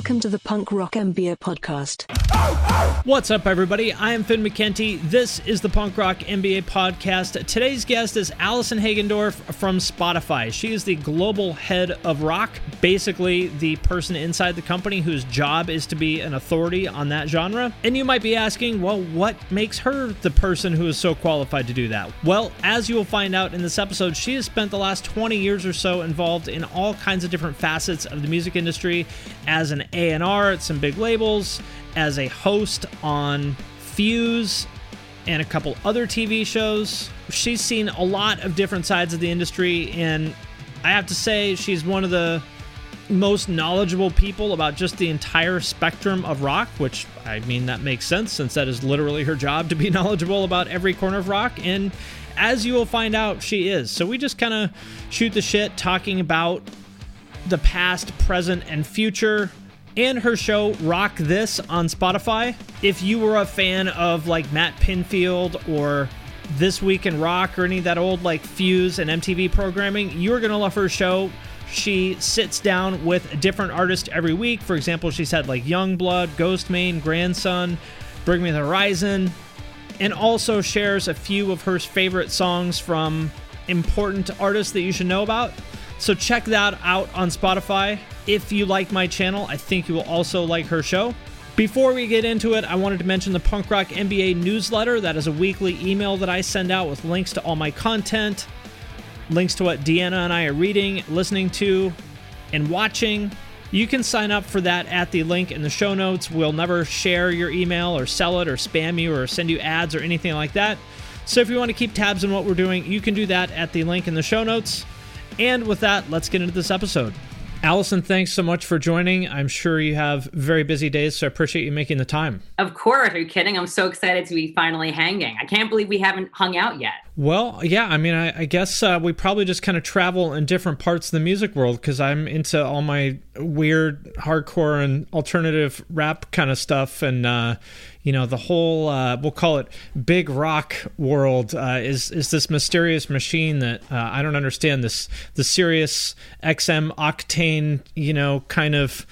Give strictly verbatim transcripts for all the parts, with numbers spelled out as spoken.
Welcome to the Punk Rock M B A podcast. What's up, everybody? I am Finn McKenty. This is the Punk Rock M B A podcast. Today's guest is Allison Hagendorf from Spotify. She is the global head of rock, basically the person inside the company whose job is to be an authority on that genre. And you might be asking, well, what makes her the person who is so qualified to do that? Well, as you will find out in this episode, she has spent the last twenty years or so involved in all kinds of different facets of the music industry as an A and R at some big labels, as a host on Fuse and a couple other T V shows. She's seen a lot of different sides of the industry, and I have to say she's one of the most knowledgeable people about just the entire spectrum of rock, which, I mean, that makes sense since that is literally her job, to be knowledgeable about every corner of rock, and as you will find out, she is. So we just kind of shoot the shit talking about the past, present, and future, and her show Rock This on Spotify. If you were a fan of like Matt Pinfield or This Week in Rock or any of that old like Fuse and M T V programming, you're going to love her show. She sits down with a different artist every week. For example, she's had like Youngblood, Ghostmane, Grandson, Bring Me the Horizon, and also shares a few of her favorite songs from important artists that you should know about. So check that out on Spotify. If you like my channel, I think you will also like her show. Before we get into it, I wanted to mention the Punk Rock M B A newsletter. That is a weekly email that I send out with links to all my content, links to what Deanna and I are reading, listening to, and watching. You can sign up for that at the link in the show notes. We'll never share your email or sell it or spam you or send you ads or anything like that. So if you want to keep tabs on what we're doing, you can do that at the link in the show notes. And with that, let's get into this episode. Allison, thanks so much for joining. I'm sure you have very busy days, so I appreciate you making the time. Of course. Are you kidding? I'm so excited to be finally hanging. I can't believe we haven't hung out yet. Well, yeah, I mean, I, I guess uh, we probably just kind of travel in different parts of the music world because I'm into all my weird hardcore and alternative rap kind of stuff. And, uh, you know, the whole, uh, we'll call it big rock world uh, is is this mysterious machine that uh, I don't understand. This the Sirius X M Octane, you know, kind of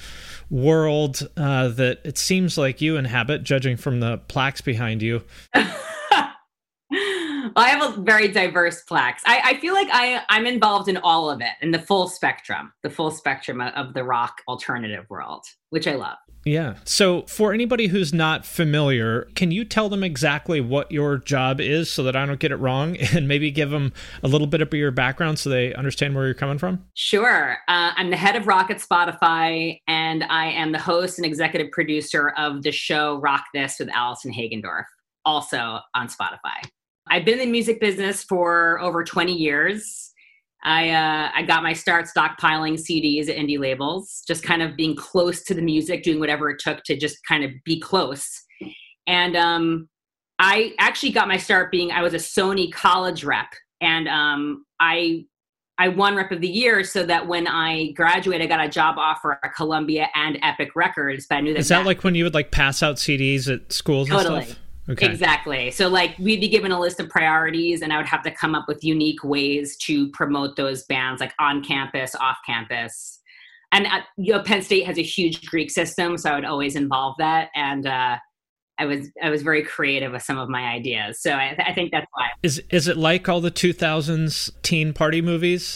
world uh, that it seems like you inhabit, judging from the plaques behind you. Well, I have a very diverse plaques. I, I feel like I, I'm involved in all of it, in the full spectrum, the full spectrum of the rock alternative world, which I love. Yeah. So for anybody who's not familiar, can you tell them exactly what your job is so that I don't get it wrong, and maybe give them a little bit of your background so they understand where you're coming from? Sure. Uh, I'm the head of rock at Spotify, and I am the host and executive producer of the show Rock This with Allison Hagendorf, also on Spotify. I've been in the music business for over twenty years. I uh, I got my start stockpiling C Ds at indie labels, just kind of being close to the music, doing whatever it took to just kind of be close. And um, I actually got my start being, I was a Sony college rep, and um, I I won Rep of the Year so that when I graduated, I got a job offer at Columbia and Epic Records. But I knew that Is that that, like when you would like pass out C Ds at schools totally. and stuff? Okay. Exactly. So like we'd be given a list of priorities, and I would have to come up with unique ways to promote those bands, like on campus, off campus. And uh, you know, Penn State has a huge Greek system, so I would always involve that. And uh, I was I was very creative with some of my ideas. So I, th- I think that's why. Is is it like all the two thousands teen party movies?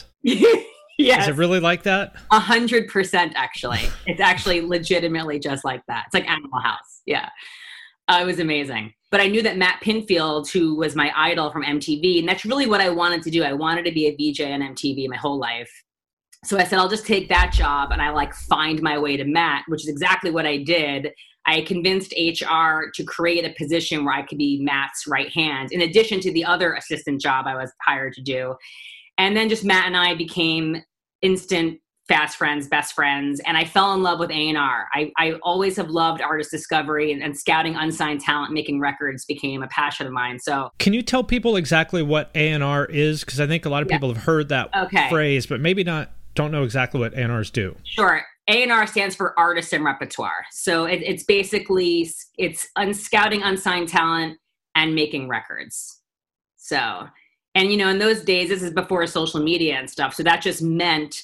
Yes. Is it really like that? A hundred percent, actually. It's actually legitimately just like that. It's like Animal House. Yeah. Uh, it was amazing. But I knew that Matt Pinfield, who was my idol from M T V, and that's really what I wanted to do. I wanted to be a V J on M T V my whole life. So I said, I'll just take that job, and I like find my way to Matt, which is exactly what I did. I convinced H R to create a position where I could be Matt's right hand, in addition to the other assistant job I was hired to do. And then just Matt and I became instant fast friends, best friends, and I fell in love with A and R. I, I always have loved artist discovery, and, and scouting unsigned talent, making records became a passion of mine. So can you tell people exactly what A and R is? Because I think a lot of yeah. people have heard that okay. phrase, but maybe not don't know exactly what A and Rs do. Sure. A and R stands for artist and repertoire. So it, it's basically, it's unscouting unsigned talent and making records. So, and you know, in those days, this is before social media and stuff. So that just meant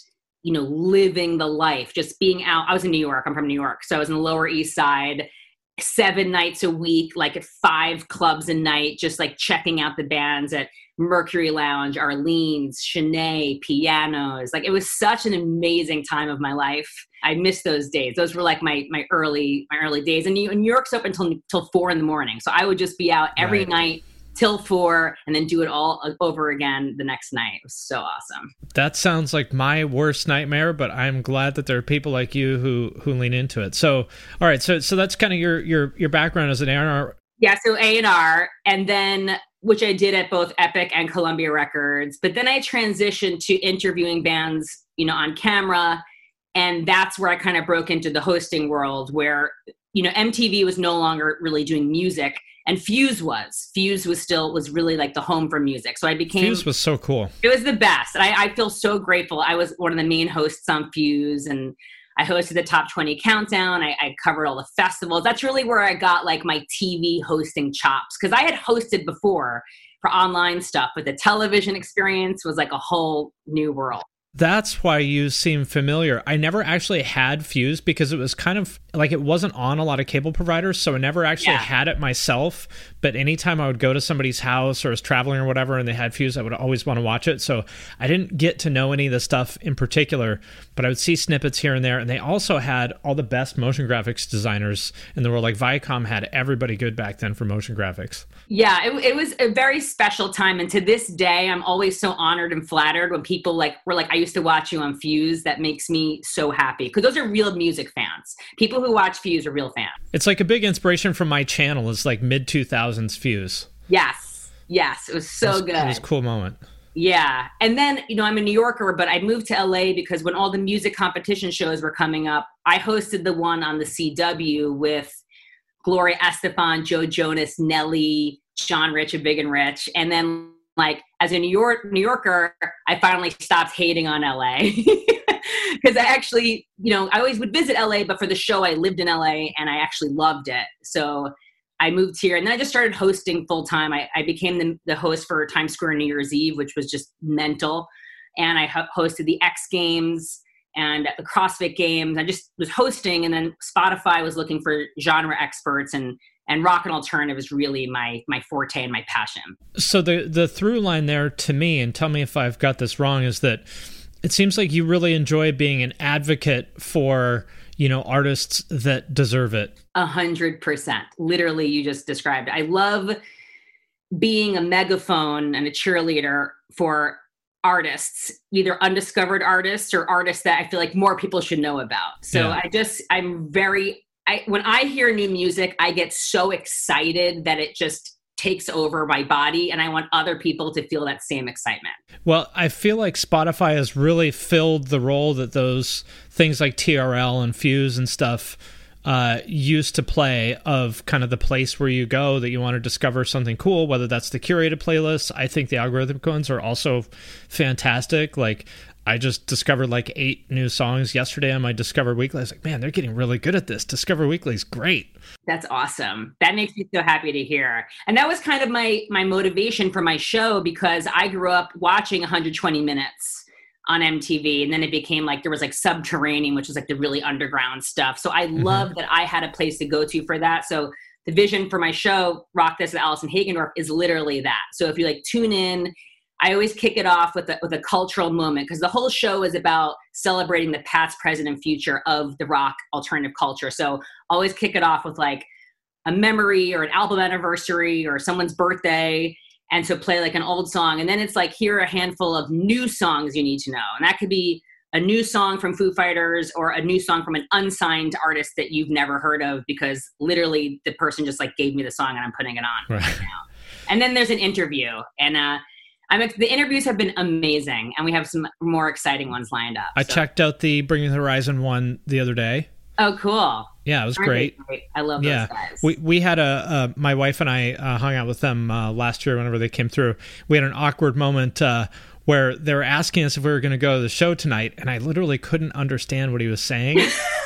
you know, living the life, just being out. I was in New York. I'm from New York. So I was in the Lower East Side, seven nights a week, like at five clubs a night, just like checking out the bands at Mercury Lounge, Arlene's, Shanae, Pianos. Like it was such an amazing time of my life. I miss those days. Those were like my my early my early days. And New, New York's open until till four in the morning. So I would just be out every Right. night till four and then do it all over again the next night. It was so awesome. That sounds like my worst nightmare, but I'm glad that there are people like you who who lean into it. So, all right, so so that's kind of your your your background as an A and R. Yeah, so A and R, and then, which I did at both Epic and Columbia Records. But then I transitioned to interviewing bands, you know, on camera. And that's where I kind of broke into the hosting world where, you know, M T V was no longer really doing music. And Fuse was. Fuse was still, was really like the home for music. So I became... Fuse was so cool. It was the best. And I, I feel so grateful. I was one of the main hosts on Fuse, and I hosted the Top twenty Countdown. I, I covered all the festivals. That's really where I got like my T V hosting chops. Because I had hosted before for online stuff, but the television experience was like a whole new world. That's why you seem familiar. I never actually had Fuse because it was kind of like it wasn't on a lot of cable providers, so I never actually Yeah. had it myself. But anytime I would go to somebody's house or was traveling or whatever and they had Fuse, I would always want to watch it. So I didn't get to know any of the stuff in particular, but I would see snippets here and there. And they also had all the best motion graphics designers in the world. Like Viacom had everybody good back then for motion graphics. Yeah, it, it was a very special time. And to this day, I'm always so honored and flattered when people like were like, I used to watch you on Fuse. That makes me so happy because those are real music fans. People who watch Fuse are real fans. It's like a big inspiration from my channel. It's like mid two thousands Fuse. Yes. Yes. It was so It was, good. It was a cool moment. Yeah. And then, you know, I'm a New Yorker, but I moved to L A because when all the music competition shows were coming up, I hosted the one on the C W with Gloria Estefan, Joe Jonas, Nelly, John Rich of Big and Rich. And then like as a New York New Yorker, I finally stopped hating on L A because I actually, you know, I always would visit L A, but for the show I lived in L A and I actually loved it. So I moved here and then I just started hosting full time. I, I became the, the host for Times Square New Year's Eve, which was just mental. And I ho- hosted the X Games and the CrossFit Games. I just was hosting, and then Spotify was looking for genre experts, and and rock and alternative is really my my forte and my passion. So the the through line there to me, and tell me if I've got this wrong, is that it seems like you really enjoy being an advocate for, you know, artists that deserve it. A hundred percent. Literally, you just described it. I love being a megaphone and a cheerleader for artists, either undiscovered artists or artists that I feel like more people should know about. So Yeah. I just, I'm very, I, when I hear new music, I get so excited that it just takes over my body, and I want other people to feel that same excitement. Well, I feel like Spotify has really filled the role that those things like T R L and Fuse and stuff uh, used to play, of kind of the place where you go that you want to discover something cool, whether that's the curated playlists. I think the algorithmic ones are also fantastic. Like, I just discovered like eight new songs yesterday on my Discover Weekly. I was like, man, they're getting really good at this. Discover Weekly is great. That's awesome. That makes me so happy to hear. And that was kind of my my motivation for my show, because I grew up watching one hundred twenty minutes on M T V, and then it became like there was like Subterranean, which was like the really underground stuff. So I Mm-hmm. love that I had a place to go to for that. So the vision for my show, Rock This with Allison Hagendorf, is literally that. So if you like tune in, I always kick it off with a, with a cultural moment, because the whole show is about celebrating the past, present, and future of the rock alternative culture. So always kick it off with like a memory or an album anniversary or someone's birthday. And so play like an old song. And then it's like, here are a handful of new songs you need to know. And that could be a new song from Foo Fighters or a new song from an unsigned artist that you've never heard of, because literally the person just like gave me the song and I'm putting it on Right. right now. And then there's an interview. And uh, I'm the interviews have been amazing. And we have some more exciting ones lined up. I so. checked out the Bring Me the Horizon one the other day. Oh, cool. Yeah, it was Aren't they great. great? I love Yeah, those guys. we we had a uh, my wife and I uh, hung out with them uh, last year whenever they came through. We had an awkward moment uh, where they were asking us if we were going to go to the show tonight, and I literally couldn't understand what he was saying.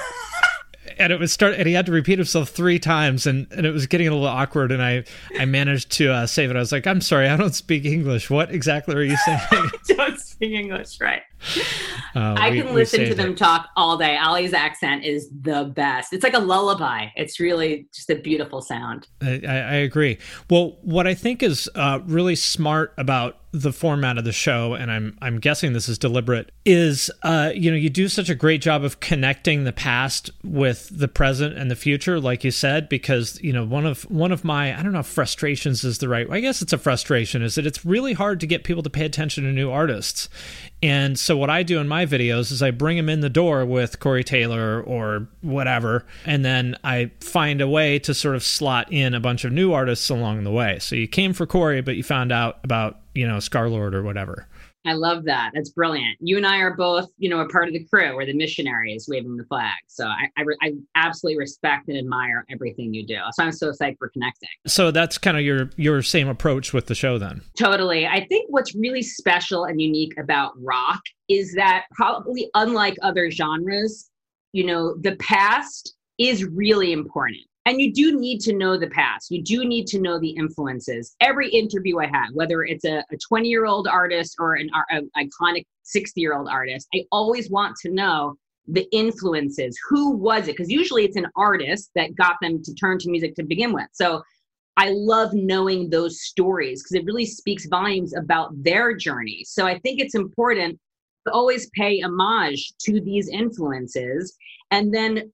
And it was start, and he had to repeat himself three times, and, and it was getting a little awkward. And I, I managed to uh, save it. I was like, "I'm sorry, I don't speak English. What exactly are you saying?" Don't speak English, right? Uh, I we, can listen to them it. talk all day. Ali's accent is the best. It's like a lullaby. It's really just a beautiful sound. I, I agree. Well, what I think is uh, really smart about the format of the show, and I'm I'm guessing this is deliberate, is uh, you know, you do such a great job of connecting the past with the present and the future, like you said, because you know one of one of my I don't know if frustrations is the right. I guess it's a frustration is that it's really hard to get people to pay attention to new artists. And so what I do in my videos is I bring them in the door with Corey Taylor or whatever, and then I find a way to sort of slot in a bunch of new artists along the way. So you came for Corey, but you found out about, you know, Scarlord or whatever. I love that. That's brilliant. You and I are both, you know, a part of the crew. We're the missionaries waving the flag. So I, I, I absolutely respect and admire everything you do. So I'm so psyched for connecting. So that's kind of your your same approach with the show then. Totally. I think what's really special and unique about rock is that probably unlike other genres, you know, the past is really important. And you do need to know the past. You do need to know the influences. Every interview I have, whether it's a twenty-year-old artist or an, an iconic sixty-year-old artist, I always want to know the influences. Who was it? Because usually it's an artist that got them to turn to music to begin with. So I love knowing those stories because it really speaks volumes about their journey. So I think it's important to always pay homage to these influences and then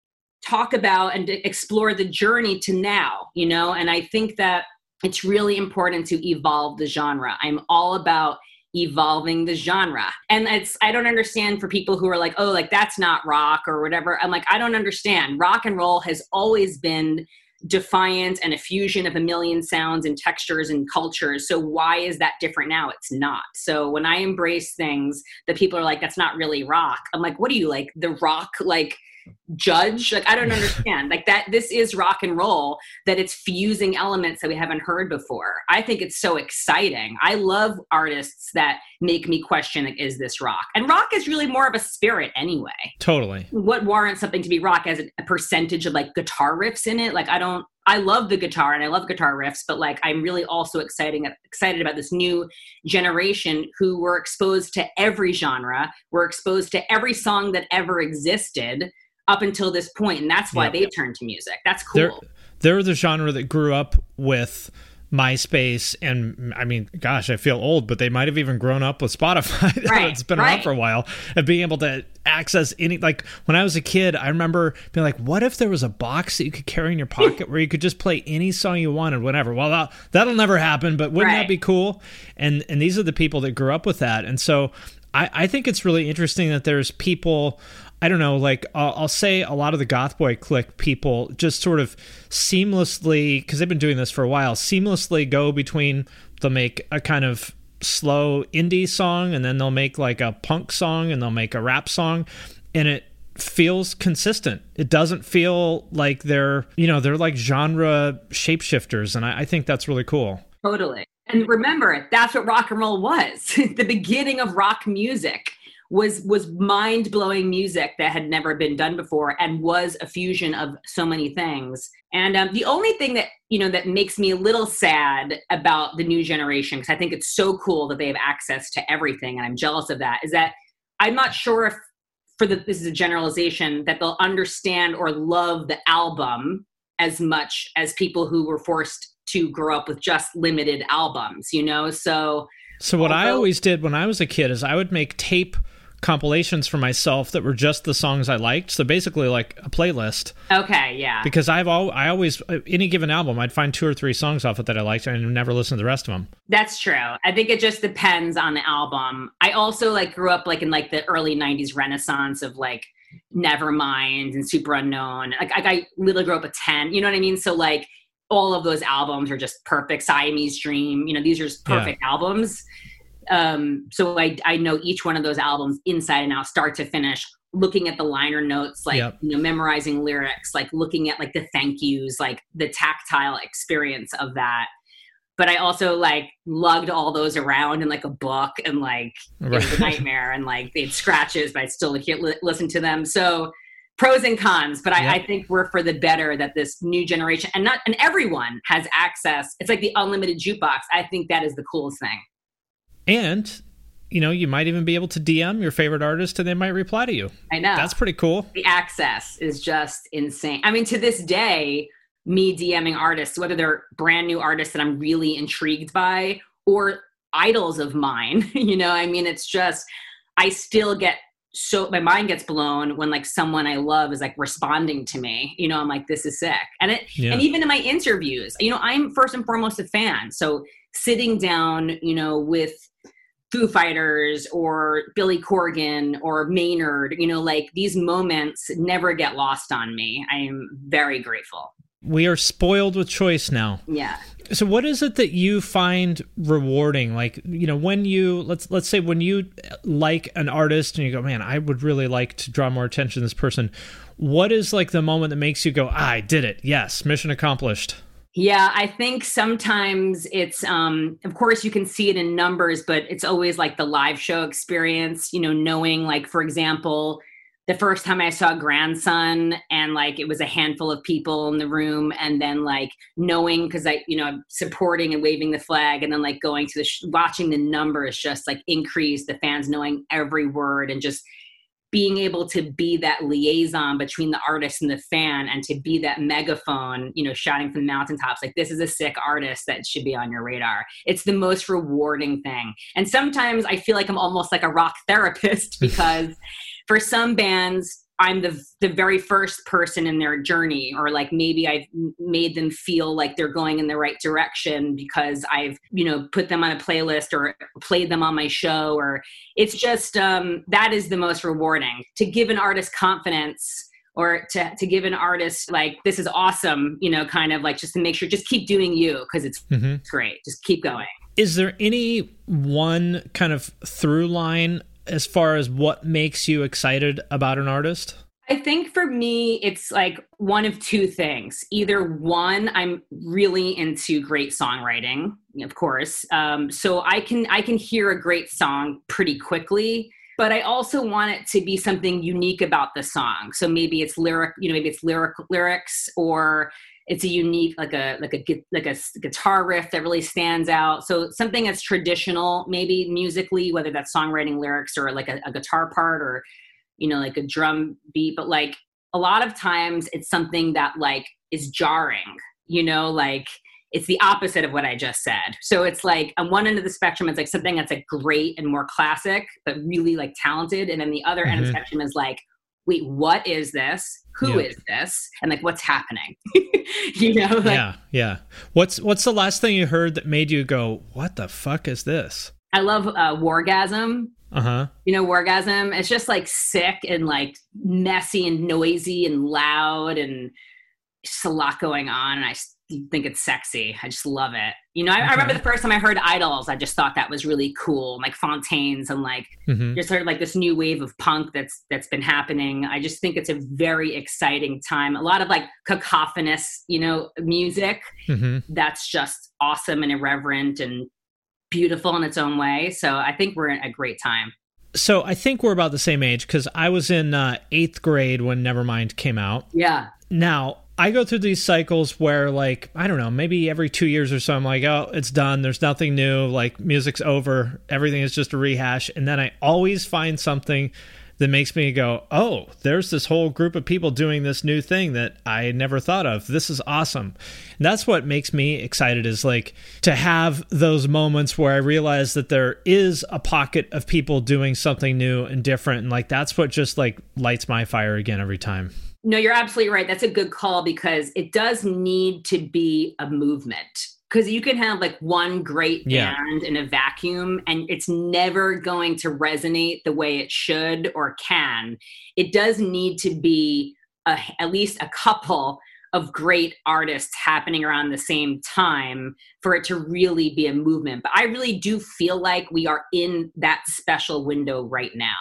talk about and explore the journey to now, you know, and I think that it's really important to evolve the genre. I'm all about evolving the genre. And it's, I don't understand for people who are like, oh, like that's not rock or whatever. I'm like, I don't understand. Rock and roll has always been defiant and a fusion of a million sounds and textures and cultures. So why is that different now? It's not. So when I embrace things that people are like, that's not really rock. I'm like, what are you, like the rock, like judge? Like, I don't understand. Like that, this is rock and roll, that it's fusing elements that we haven't heard before. I think it's so exciting. I love artists that make me question, like, is this rock? And rock is really more of a spirit anyway. Totally. What warrants something to be rock as a percentage of like guitar riffs in it? Like, I don't, I love the guitar and I love guitar riffs, but like, I'm really also exciting, excited about this new generation who were exposed to every genre, were exposed to every song that ever existed up until this point, and that's why yep. they turn to music. That's cool. They're, they're the genre that grew up with MySpace, and I mean, gosh, I feel old, but they might have even grown up with Spotify. Right, it's been right. around for a while, and being able to access any, like when I was a kid, I remember being like, what if there was a box that you could carry in your pocket where you could just play any song you wanted, whatever. Well, that, that'll never happen, but wouldn't right. that be cool? And and these are the people that grew up with that. And so I, I think it's really interesting that there's people, I don't know, like I'll, I'll say a lot of the Goth Boy Clique people just sort of seamlessly, because they've been doing this for a while, seamlessly go between, they'll make a kind of slow indie song and then they'll make like a punk song and they'll make a rap song, and it feels consistent. It doesn't feel like they're, you know, they're like genre shapeshifters, and I, I think that's really cool. Totally. And remember, that's what rock and roll was. The beginning of rock music was was mind-blowing music that had never been done before and was a fusion of so many things. And um, the only thing that, you know, that makes me a little sad about the new generation, because I think it's so cool that they have access to everything, and I'm jealous of that, is that I'm not sure if, for the, this is a generalization, that they'll understand or love the album as much as people who were forced to grow up with just limited albums, you know? So, so what although, I always did when I was a kid is I would make tape compilations for myself that were just the songs I liked. So basically like a playlist. Okay, yeah. Because I've all, I always, any given album, I'd find two or three songs off it that I liked and I'd never listen to the rest of them. That's true. I think it just depends on the album. I also like grew up like in like the early nineties renaissance of like Nevermind and Super Unknown. Like, like I literally grew up at ten, you know what I mean? So like all of those albums are just perfect. Siamese Dream, you know, these are just perfect yeah. albums. Um, so I, I know each one of those albums inside and out, start to finish, looking at the liner notes, like, yep. you know, memorizing lyrics, like looking at like the thank yous, like the tactile experience of that. But I also like lugged all those around in like a book, and like right. it was a nightmare, and like they had scratches, but I still can't li- listen to them. So pros and cons, but I, yep. I think we're for the better that this new generation, and not, and everyone has access. It's like the unlimited jukebox. I think that is the coolest thing. And you know, you might even be able to D M your favorite artist and they might reply to you. I know. That's pretty cool. The access is just insane. I mean, to this day, me DMing artists, whether they're brand new artists that I'm really intrigued by or idols of mine, you know, I mean, it's just, I still get so, my mind gets blown when like someone I love is like responding to me, you know, I'm like, this is sick. And it, yeah. and even in my interviews, you know, I'm first and foremost a fan. So sitting down, you know, with Foo Fighters or Billy Corgan or Maynard, you know, like these moments never get lost on me. I am very grateful. We are spoiled with choice now. Yeah. So what is it that you find rewarding? Like, you know, when you, let's let's say when you like an artist and you go, man, I would really like to draw more attention to this person. What is like the moment that makes you go, ah, I did it. Yes, mission accomplished. Yeah, I think sometimes it's, um, of course, you can see it in numbers, but it's always like the live show experience, you know, knowing like, for example, the first time I saw Grandson and like it was a handful of people in the room and then like knowing because I, you know, I'm supporting and waving the flag and then like going to the, sh- watching the numbers just like increase, the fans knowing every word and just being able to be that liaison between the artist and the fan and to be that megaphone, you know, shouting from the mountaintops, like this is a sick artist that should be on your radar. It's the most rewarding thing. And sometimes I feel like I'm almost like a rock therapist because for some bands, I'm the the very first person in their journey, or like maybe I've made them feel like they're going in the right direction because I've, you know, put them on a playlist or played them on my show, or it's just, um, that is the most rewarding, to give an artist confidence or to, to give an artist like, this is awesome, you know, kind of like just to make sure, just keep doing you because it's mm-hmm. great. Just keep going. Is there any one kind of through line as far as what makes you excited about an artist? I think for me, it's like one of two things. Either one, I'm really into great songwriting, of course. Um, so I can I can hear a great song pretty quickly, but I also want it to be something unique about the song. So maybe it's lyric, you know, maybe it's lyric lyrics, or it's a unique, like a like a like a guitar riff that really stands out. So something that's traditional, maybe musically, whether that's songwriting, lyrics, or like a, a guitar part, or you know, like a drum beat. But like a lot of times, it's something that like is jarring. You know, like it's the opposite of what I just said. So it's like on one end of the spectrum, it's like something that's like great and more classic, but really like talented, and then the other mm-hmm. end of the spectrum is like, wait, what is this? Who yeah. is this? And like, what's happening? you know? Like, yeah, yeah. What's what's the last thing you heard that made you go, what the fuck is this? I love uh, Wargasm. Uh-huh. You know, Wargasm. It's just like sick and like messy and noisy and loud and just a lot going on. And I think it's sexy. I just love it. You know, I, okay. I remember the first time I heard Idols, I just thought that was really cool. Like Fontaines and like mm-hmm. just sort of like this new wave of punk that's that's been happening. I just think it's a very exciting time. A lot of like cacophonous, you know, music mm-hmm. that's just awesome and irreverent and beautiful in its own way. So I think we're in a great time. So I think we're about the same age because I was in uh, eighth grade when Nevermind came out. Yeah. Now, I go through these cycles where, like, I don't know, maybe every two years or so, I'm like, oh, it's done. There's nothing new. Like, music's over. Everything is just a rehash. And then I always find something that makes me go, oh, there's this whole group of people doing this new thing that I never thought of. This is awesome. And that's what makes me excited, is like to have those moments where I realize that there is a pocket of people doing something new and different. And like, that's what just like lights my fire again every time. No, you're absolutely right. That's a good call because it does need to be a movement. Because you can have like one great band yeah. in a vacuum and it's never going to resonate the way it should or can. It does need to be a, at least a couple of great artists happening around the same time for it to really be a movement. But I really do feel like we are in that special window right now.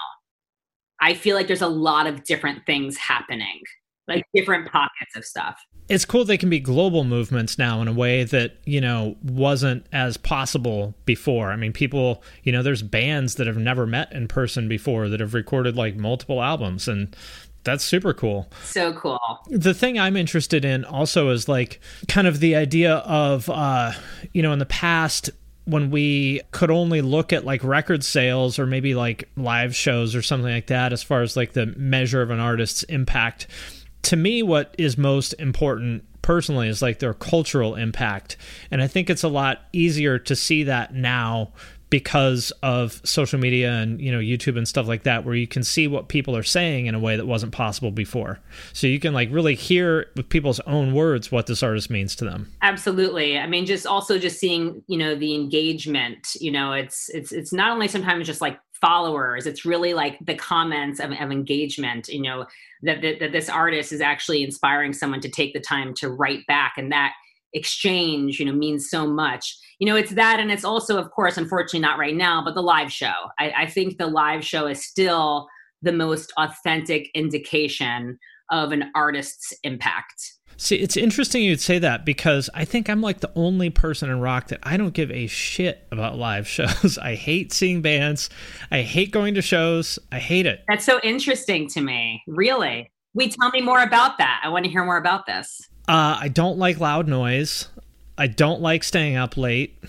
I feel like there's a lot of different things happening, like different pockets of stuff. It's cool they can be global movements now in a way that, you know, wasn't as possible before. I mean, people, you know, there's bands that have never met in person before that have recorded like multiple albums, and that's super cool. So cool. The thing I'm interested in also is like kind of the idea of, uh, you know, in the past, when we could only look at like record sales or maybe like live shows or something like that, as far as like the measure of an artist's impact, to me, what is most important personally is like their cultural impact. And I think it's a lot easier to see that now because of social media and, you know, YouTube and stuff like that, where you can see what people are saying in a way that wasn't possible before. So you can like really hear with people's own words what this artist means to them. Absolutely. I mean, just also just seeing, you know, the engagement, you know, it's, it's, it's not only sometimes just like followers, it's really like the comments of, of engagement, you know, that, that, that this artist is actually inspiring someone to take the time to write back. And that exchange, you know, means so much. You know, it's that, and it's also, of course, unfortunately not right now, but the live show. I, I think the live show is still the most authentic indication of an artist's impact. See, it's interesting you'd say that, because I think I'm like the only person in rock that I don't give a shit about live shows. I hate seeing bands. I hate going to shows. I hate it. That's so interesting to me. Really? Wait, tell me more about that. I want to hear more about this. Uh, I don't like loud noise. I don't like staying up late.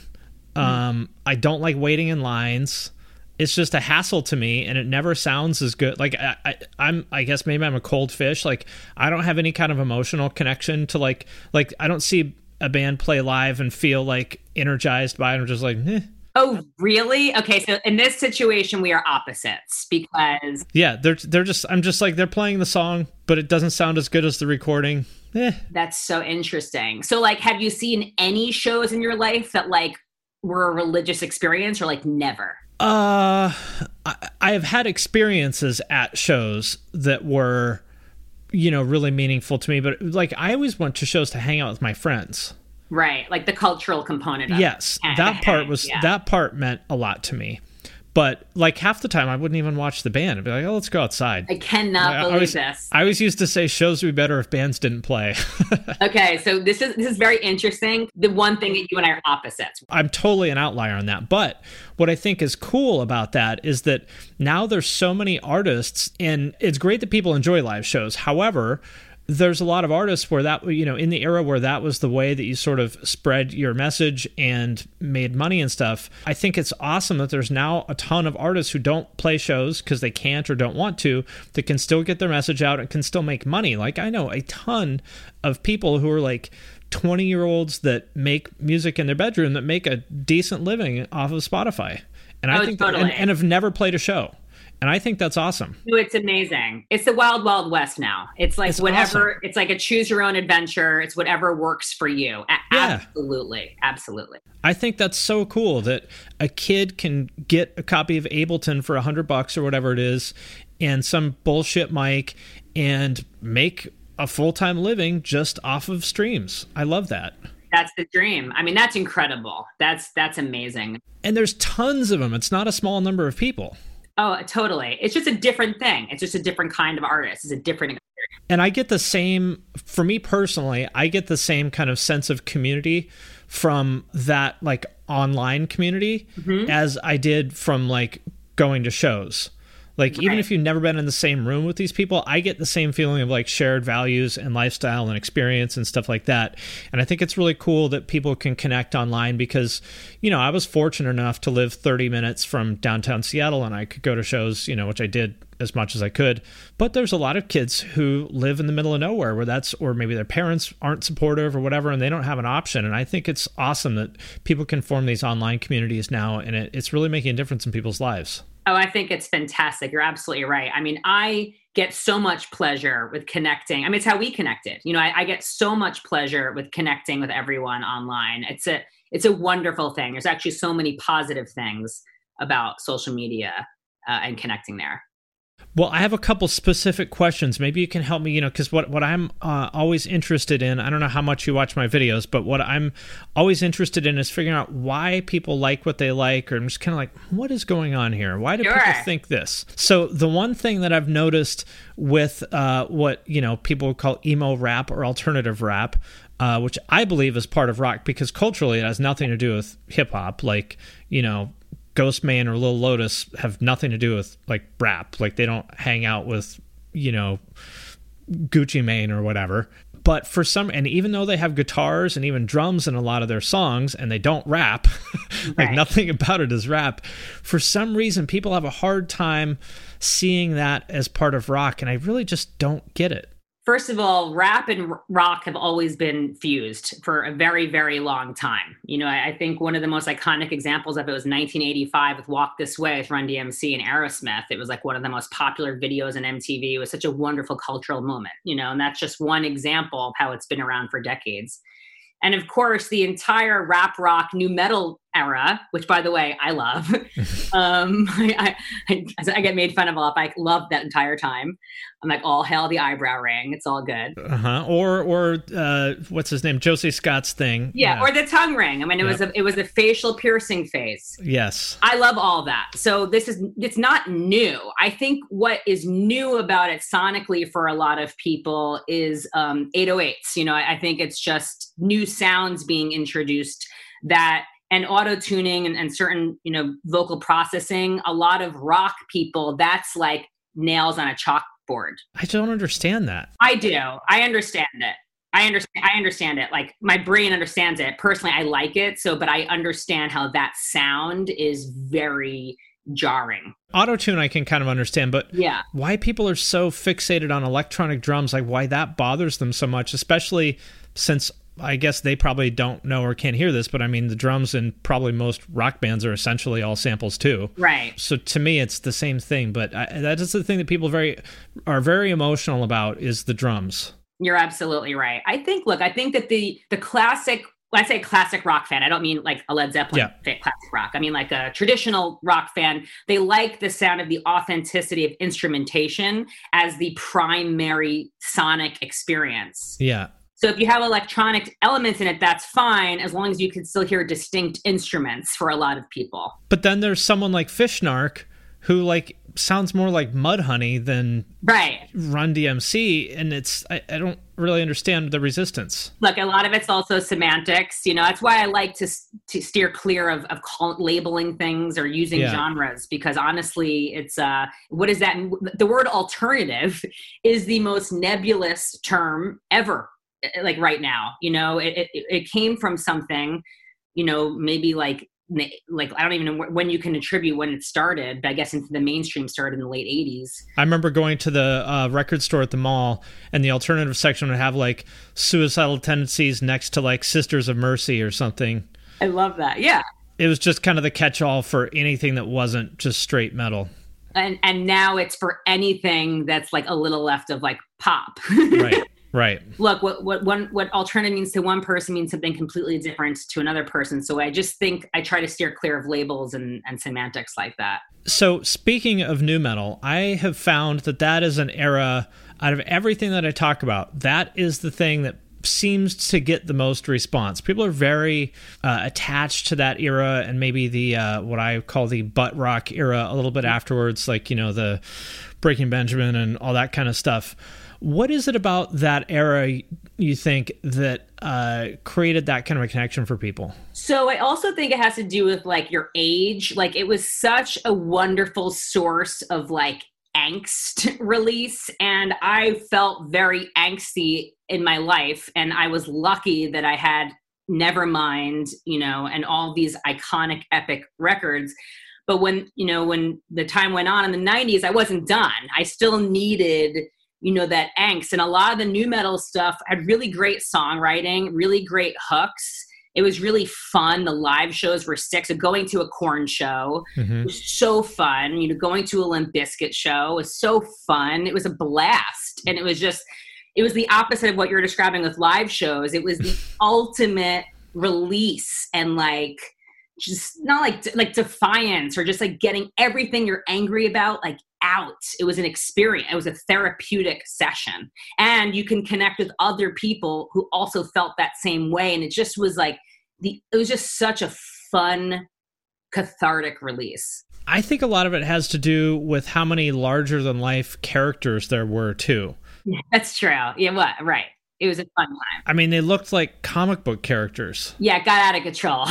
Um, mm. I don't like waiting in lines. It's just a hassle to me, and it never sounds as good. Like I, I, I'm, I guess maybe I'm a cold fish. Like I don't have any kind of emotional connection to like, like I don't see a band play live and feel like energized by it. I'm just like, eh. Oh, really? Okay, so in this situation, we are opposites because yeah, they're they're just I'm just like they're playing the song, but it doesn't sound as good as the recording. Eh. That's so interesting. So, like, have you seen any shows in your life that like were a religious experience, or like never? Uh, I, I have had experiences at shows that were, you know, really meaningful to me. But like, I always went to shows to hang out with my friends. Right, like the cultural component of yes, it. that part was yeah. that part meant a lot to me. But like half the time, I wouldn't even watch the band. I'd be like, "Oh, let's go outside." I cannot I, believe I always, this. I always used to say shows would be better if bands didn't play. Okay, so this is this is very interesting. The one thing that you and I are opposites. I'm totally an outlier on that. But what I think is cool about that is that now there's so many artists, and it's great that people enjoy live shows. However, there's a lot of artists where that, you know, in the era where that was the way that you sort of spread your message and made money and stuff. I think it's awesome that there's now a ton of artists who don't play shows because they can't or don't want to, that can still get their message out and can still make money. Like I know a ton of people who are like twenty year olds that make music in their bedroom that make a decent living off of Spotify. And I oh, think totally. that, and, and have never played a show. And I think that's awesome. It's amazing. It's the wild, wild west now. It's like it's whatever, awesome. It's like a choose your own adventure. It's whatever works for you. A- yeah. Absolutely. Absolutely. I think that's so cool that a kid can get a copy of Ableton for a hundred bucks or whatever it is and some bullshit mic and make a full-time living just off of streams. I love that. That's the dream. I mean, that's incredible. That's, that's amazing. And there's tons of them. It's not a small number of people. Oh, totally. It's just a different thing. It's just a different kind of artist. It's a different experience. And I get the same, for me personally, I get the same kind of sense of community from that like online community mm-hmm. as I did from like going to shows. Like, right. Even if you've never been in the same room with these people, I get the same feeling of like shared values and lifestyle and experience and stuff like that. And I think it's really cool that people can connect online because, you know, I was fortunate enough to live thirty minutes from downtown Seattle and I could go to shows, you know, which I did as much as I could. But there's a lot of kids who live in the middle of nowhere where that's, or maybe their parents aren't supportive or whatever, and they don't have an option. And I think it's awesome that people can form these online communities now, and it, it's really making a difference in people's lives. Oh, I think it's fantastic. You're absolutely right. I mean, I get so much pleasure with connecting. I mean, it's how we connected. You know, I, I get so much pleasure with connecting with everyone online. It's a, it's a wonderful thing. There's actually so many positive things about social media uh, and connecting there. Well, I have a couple specific questions. Maybe you can help me, you know, because what, what I'm uh, always interested in, I don't know how much you watch my videos, but what I'm always interested in is figuring out why people like what they like, or I'm just kind of like, what is going on here? Why do sure. people think this? So the one thing that I've noticed with uh, what, you know, people would call emo rap or alternative rap, uh, which I believe is part of rock, because culturally it has nothing to do with hip hop, like, you know, Ghostman or Lil Lotus have nothing to do with like rap. Like they don't hang out with, you know, Gucci Mane or whatever. But for some, and even though they have guitars and even drums in a lot of their songs, and they don't rap, like Right. nothing about it is rap, for some reason people have a hard time seeing that as part of rock, and I really just don't get it. First of all, rap and r- rock have always been fused for a very, very long time. You know, I, I think one of the most iconic examples of it was nineteen eighty-five with Walk This Way with Run D M C and Aerosmith. It was like one of the most popular videos on M T V. It was such a wonderful cultural moment, you know, and that's just one example of how it's been around for decades. And of course, the entire rap rock new metal era, which by the way, I love. um, I, I, I get made fun of a lot, but I love that entire time. I'm like, all hail the eyebrow ring. It's all good. Uh-huh. Or, or uh, what's his name? Josie Scott's thing. Yeah, yeah. or the tongue ring. I mean, it Yep. was a it was a facial piercing face. Yes. I love all that. So this is it's not new. I think what is new about it sonically for a lot of people is um, eight oh eights. You know, I, I think it's just new sounds being introduced that and auto tuning and, and certain, you know, vocal processing. A lot of rock people, that's like nails on a chalkboard. I don't understand that. I do. I understand it. I understand. I understand it. Like my brain understands it. Personally, I like it. So, but I understand how that sound is very jarring. Auto-tune I can kind of understand, but Yeah. why people are so fixated on electronic drums, like why that bothers them so much, especially since I guess they probably don't know or can't hear this, but I mean, the drums in probably most rock bands are essentially all samples too. Right. So to me, it's the same thing, but I, that is the thing that people very are very emotional about is the drums. You're absolutely right. I think, look, I think that the the classic, when I say classic rock fan, I don't mean like a Led Zeppelin Yeah. fan, classic rock. I mean like a traditional rock fan. They like the sound of the authenticity of instrumentation as the primary sonic experience. Yeah. So if you have electronic elements in it, that's fine, as long as you can still hear distinct instruments for a lot of people. But then there's someone like Fishnark who like sounds more like Mudhoney than Right. Run D M C, and it's I, I don't really understand the resistance. Look, a lot of it's also semantics. You know, that's why I like to to steer clear of of call, labeling things or using Yeah. genres, because honestly, it's uh, what is that? The word alternative is the most nebulous term ever. Like right now, you know, it, it it came from something, you know, maybe like like I don't even know when you can attribute when it started, but I guess into the mainstream started in the late eighties. I remember going to the uh, record store at the mall, and the alternative section would have like Suicidal Tendencies next to like Sisters of Mercy or something. I love that. Yeah. It was just kind of the catch-all for anything that wasn't just straight metal. And and now it's for anything that's like a little left of like pop. Right. Right. Look, what what one what alternative means to one person means something completely different to another person. So I just think I try to steer clear of labels and, and semantics like that. So speaking of nu metal, I have found that that is an era, out of everything that I talk about, that is the thing that seems to get the most response. People are very uh, attached to that era, and maybe the uh, what I call the butt rock era a little bit afterwards, like, you know, the Breaking Benjamin and all that kind of stuff. What is it about that era, you think, that uh, created that kind of a connection for people? So I also think it has to do with like your age. Like it was such a wonderful source of like angst release. And I felt very angsty in my life. And I was lucky that I had Nevermind, you know, and all these iconic epic records. But when, you know, when the time went on in the nineties, I wasn't done. I still needed, you know, that angst. And a lot of the nu metal stuff had really great songwriting, really great hooks. It was really fun. The live shows were sick. So going to a Korn show Mm-hmm. was so fun. You know, going to a Limp Bizkit show was so fun. It was a blast. And it was just, it was the opposite of what you're describing with live shows. It was the ultimate release and like, just not like, like defiance or just like getting everything you're angry about, like out. It was an experience. It was a therapeutic session, and you can connect with other people who also felt that same way. And it just was like the, it was just such a fun, cathartic release. I think a lot of it has to do with how many larger than life characters there were too. Yeah, that's true. Yeah, what? Right. It was a fun time. I mean, they looked like comic book characters. Yeah, it got out of control.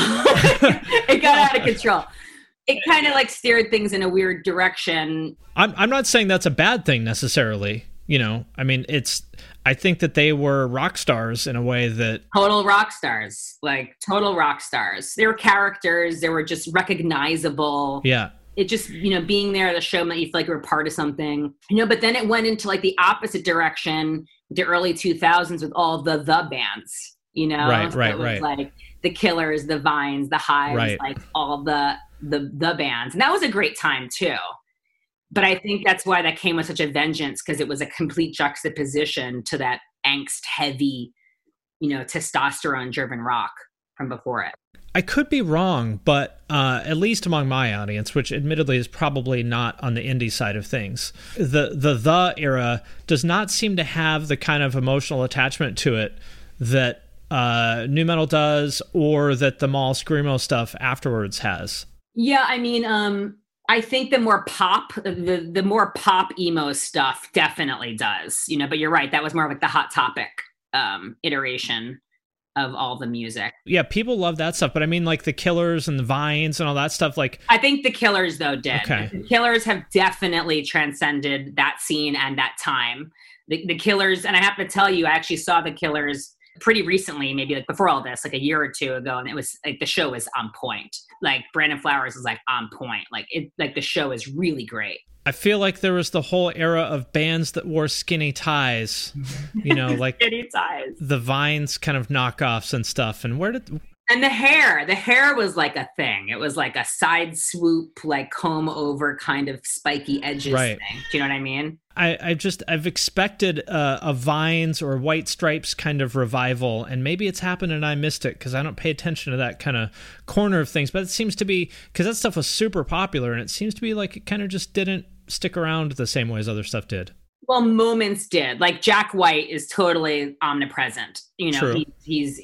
It got out of control. It kind of like steered things in a weird direction. I'm I'm not saying that's a bad thing necessarily. You know, I mean, it's, I think that they were rock stars in a way that... Total rock stars, like total rock stars. They were characters. They were just recognizable. Yeah. It just, you know, being there at the show meant you feel like you were part of something, you know, but then it went into like the opposite direction, the early two thousands with all the, the bands, you know, right, so right, it was right. like the Killers, the Vines, the Hives, right. like all the, the, the bands. And that was a great time too. But I think that's why that came with such a vengeance, because it was a complete juxtaposition to that angst heavy, you know, testosterone driven rock from before it. I could be wrong, but uh, at least among my audience, which admittedly is probably not on the indie side of things, the the the era does not seem to have the kind of emotional attachment to it that uh, nu metal does, or that the Mall Screamo stuff afterwards has. Yeah, I mean, um, I think the more pop, the the more pop emo stuff definitely does, you know. But you're right, that was more like the Hot Topic um, iteration of all the music. Yeah, people love that stuff, but I mean, like the Killers and the Vines and all that stuff. Like, I think the Killers though did. Okay. The Killers have definitely transcended that scene and that time. The, the Killers, and I have to tell you, I actually saw the Killers pretty recently, maybe like before all this, like a year or two ago, and it was like the show was on point. Like Brandon Flowers is like on point. Like it, like the show is really great. I feel like there was the whole era of bands that wore skinny ties, you know, like skinny ties, the Vines kind of knockoffs and stuff. And where did and the hair, the hair was like a thing. It was like a side swoop, like comb over kind of spiky edges right. thing. Do you know what I mean? I, I just, I've expected uh, a Vines or White Stripes kind of revival, and maybe it's happened and I missed it because I don't pay attention to that kind of corner of things. But it seems to be, because that stuff was super popular, and it seems to be like it kind of just didn't stick around the same way as other stuff did. Well, moments did. Like Jack White is totally omnipresent. You know, True. he, he's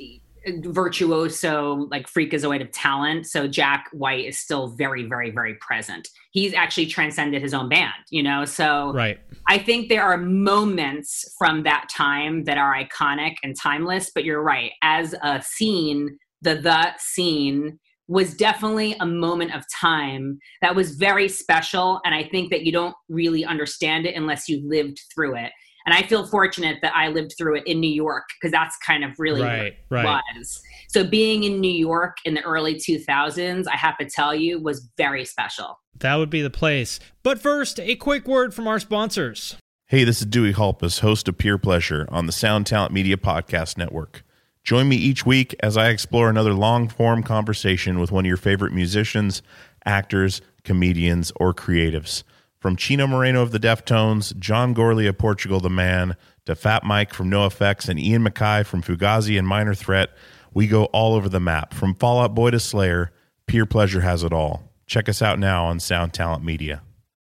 virtuoso, like freakazoid of talent. So Jack White is still very, very, very present. He's actually transcended his own band, you know? So right. I think there are moments from that time that are iconic and timeless, but you're right. As a scene, the the scene was definitely a moment of time that was very special. And I think that you don't really understand it unless you lived through it. And I feel fortunate that I lived through it in New York, because that's kind of really right, what it right. was. So being in New York in the early two thousands, I have to tell you, was very special. That would be the place. But first, a quick word from our sponsors. Hey, this is Dewey Halpus, host of Peer Pleasure on the Sound Talent Media Podcast Network. Join me each week as I explore another long-form conversation with one of your favorite musicians, actors, comedians, or creatives. From Chino Moreno of the Deftones, John Gorley of Portugal the Man, to Fat Mike from NoFX and Ian Mackay from Fugazi and Minor Threat, we go all over the map. From Fall Out Boy to Slayer, Peer Pleasure has it all. Check us out now on Sound Talent Media.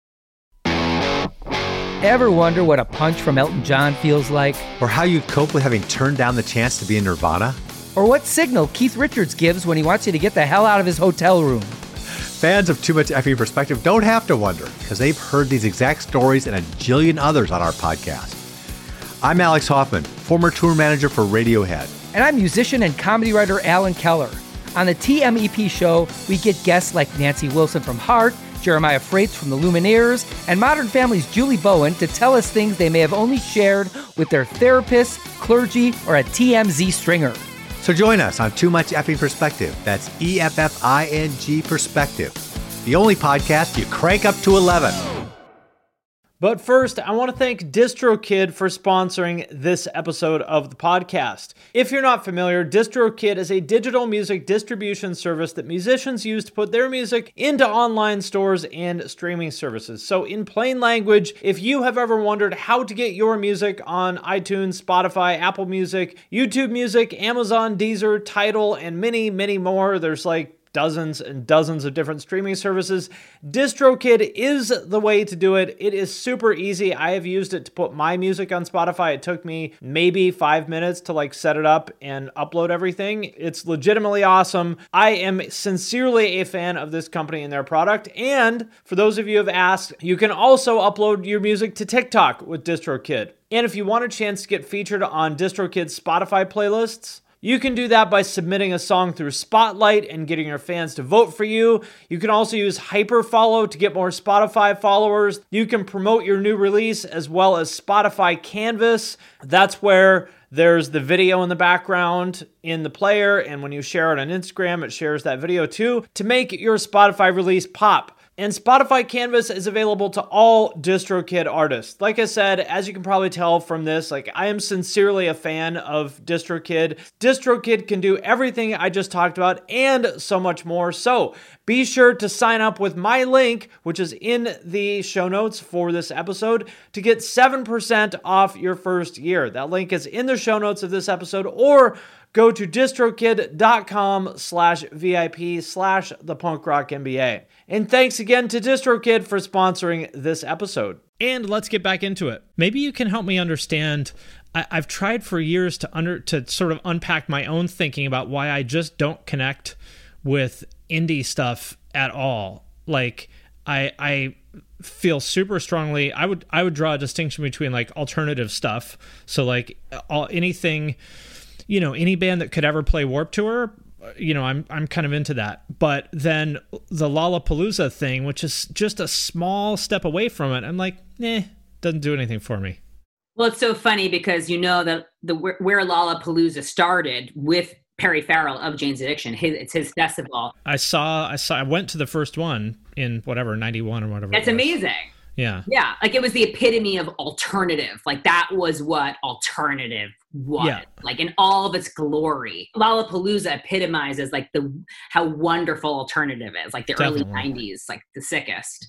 Ever wonder what a punch from Elton John feels like? Or how you'd cope with having turned down the chance to be in Nirvana? Or what signal Keith Richards gives when he wants you to get the hell out of his hotel room? Fans of Too Much Effing Perspective don't have to wonder, because they've heard these exact stories and a jillion others on our podcast. I'm Alex Hoffman, former tour manager for Radiohead. And I'm musician and comedy writer Alan Keller. On the T M E P show, we get guests like Nancy Wilson from Heart, Jeremiah Freites from the Lumineers, and Modern Family's Julie Bowen to tell us things they may have only shared with their therapist, clergy, or a T M Z stringer. So join us on Too Much Effing Perspective. That's E F F I N G Perspective. The only podcast you crank up to eleven. But first, I want to thank DistroKid for sponsoring this episode of the podcast. If you're not familiar, DistroKid is a digital music distribution service that musicians use to put their music into online stores and streaming services. So in plain language, if you have ever wondered how to get your music on iTunes, Spotify, Apple Music, YouTube Music, Amazon, Deezer, Tidal, and many, many more, there's like dozens and dozens of different streaming services. DistroKid is the way to do it. It is super easy. I have used it to put my music on Spotify. It took me maybe five minutes to like set it up and upload everything. It's legitimately awesome. I am sincerely a fan of this company and their product. And for those of you who have asked, you can also upload your music to TikTok with DistroKid. And if you want a chance to get featured on DistroKid's Spotify playlists, You can do that by submitting a song through Spotlight and getting your fans to vote for you. You can also use Hyperfollow to get more Spotify followers. You can promote your new release as well as Spotify Canvas. That's where there's the video in the background in the player, and when you share it on Instagram, it shares that video too to make your Spotify release pop. And Spotify Canvas is available to all DistroKid artists. Like I said, as you can probably tell from this, like I am sincerely a fan of DistroKid. DistroKid can do everything I just talked about and so much more. So be sure to sign up with my link, which is in the show notes for this episode, to get seven percent off your first year. That link is in the show notes of this episode, or go to distrokid.com slash VIP slash the punk rock M B A. And thanks again to DistroKid for sponsoring this episode. And let's get back into it. Maybe you can help me understand. I- I've tried for years to under to sort of unpack my own thinking about why I just don't connect with indie stuff at all. Like I I feel super strongly. I would I would draw a distinction between like alternative stuff. So like all anything. You know, any band that could ever play Warped Tour, you know, I'm I'm kind of into that. But then the Lollapalooza thing, which is just a small step away from it, I'm like, eh, doesn't do anything for me. Well, it's so funny because you know that the where, where Lollapalooza started with Perry Farrell of Jane's Addiction. His, it's his festival. I saw, I saw, I went to the first one in whatever ninety-one or whatever. That's amazing. Yeah. Yeah. Like it was the epitome of alternative. Like that was what alternative was. Yeah. Like in all of its glory. Lollapalooza epitomizes like the how wonderful alternative is. Like the Definitely. early nineties, like the sickest.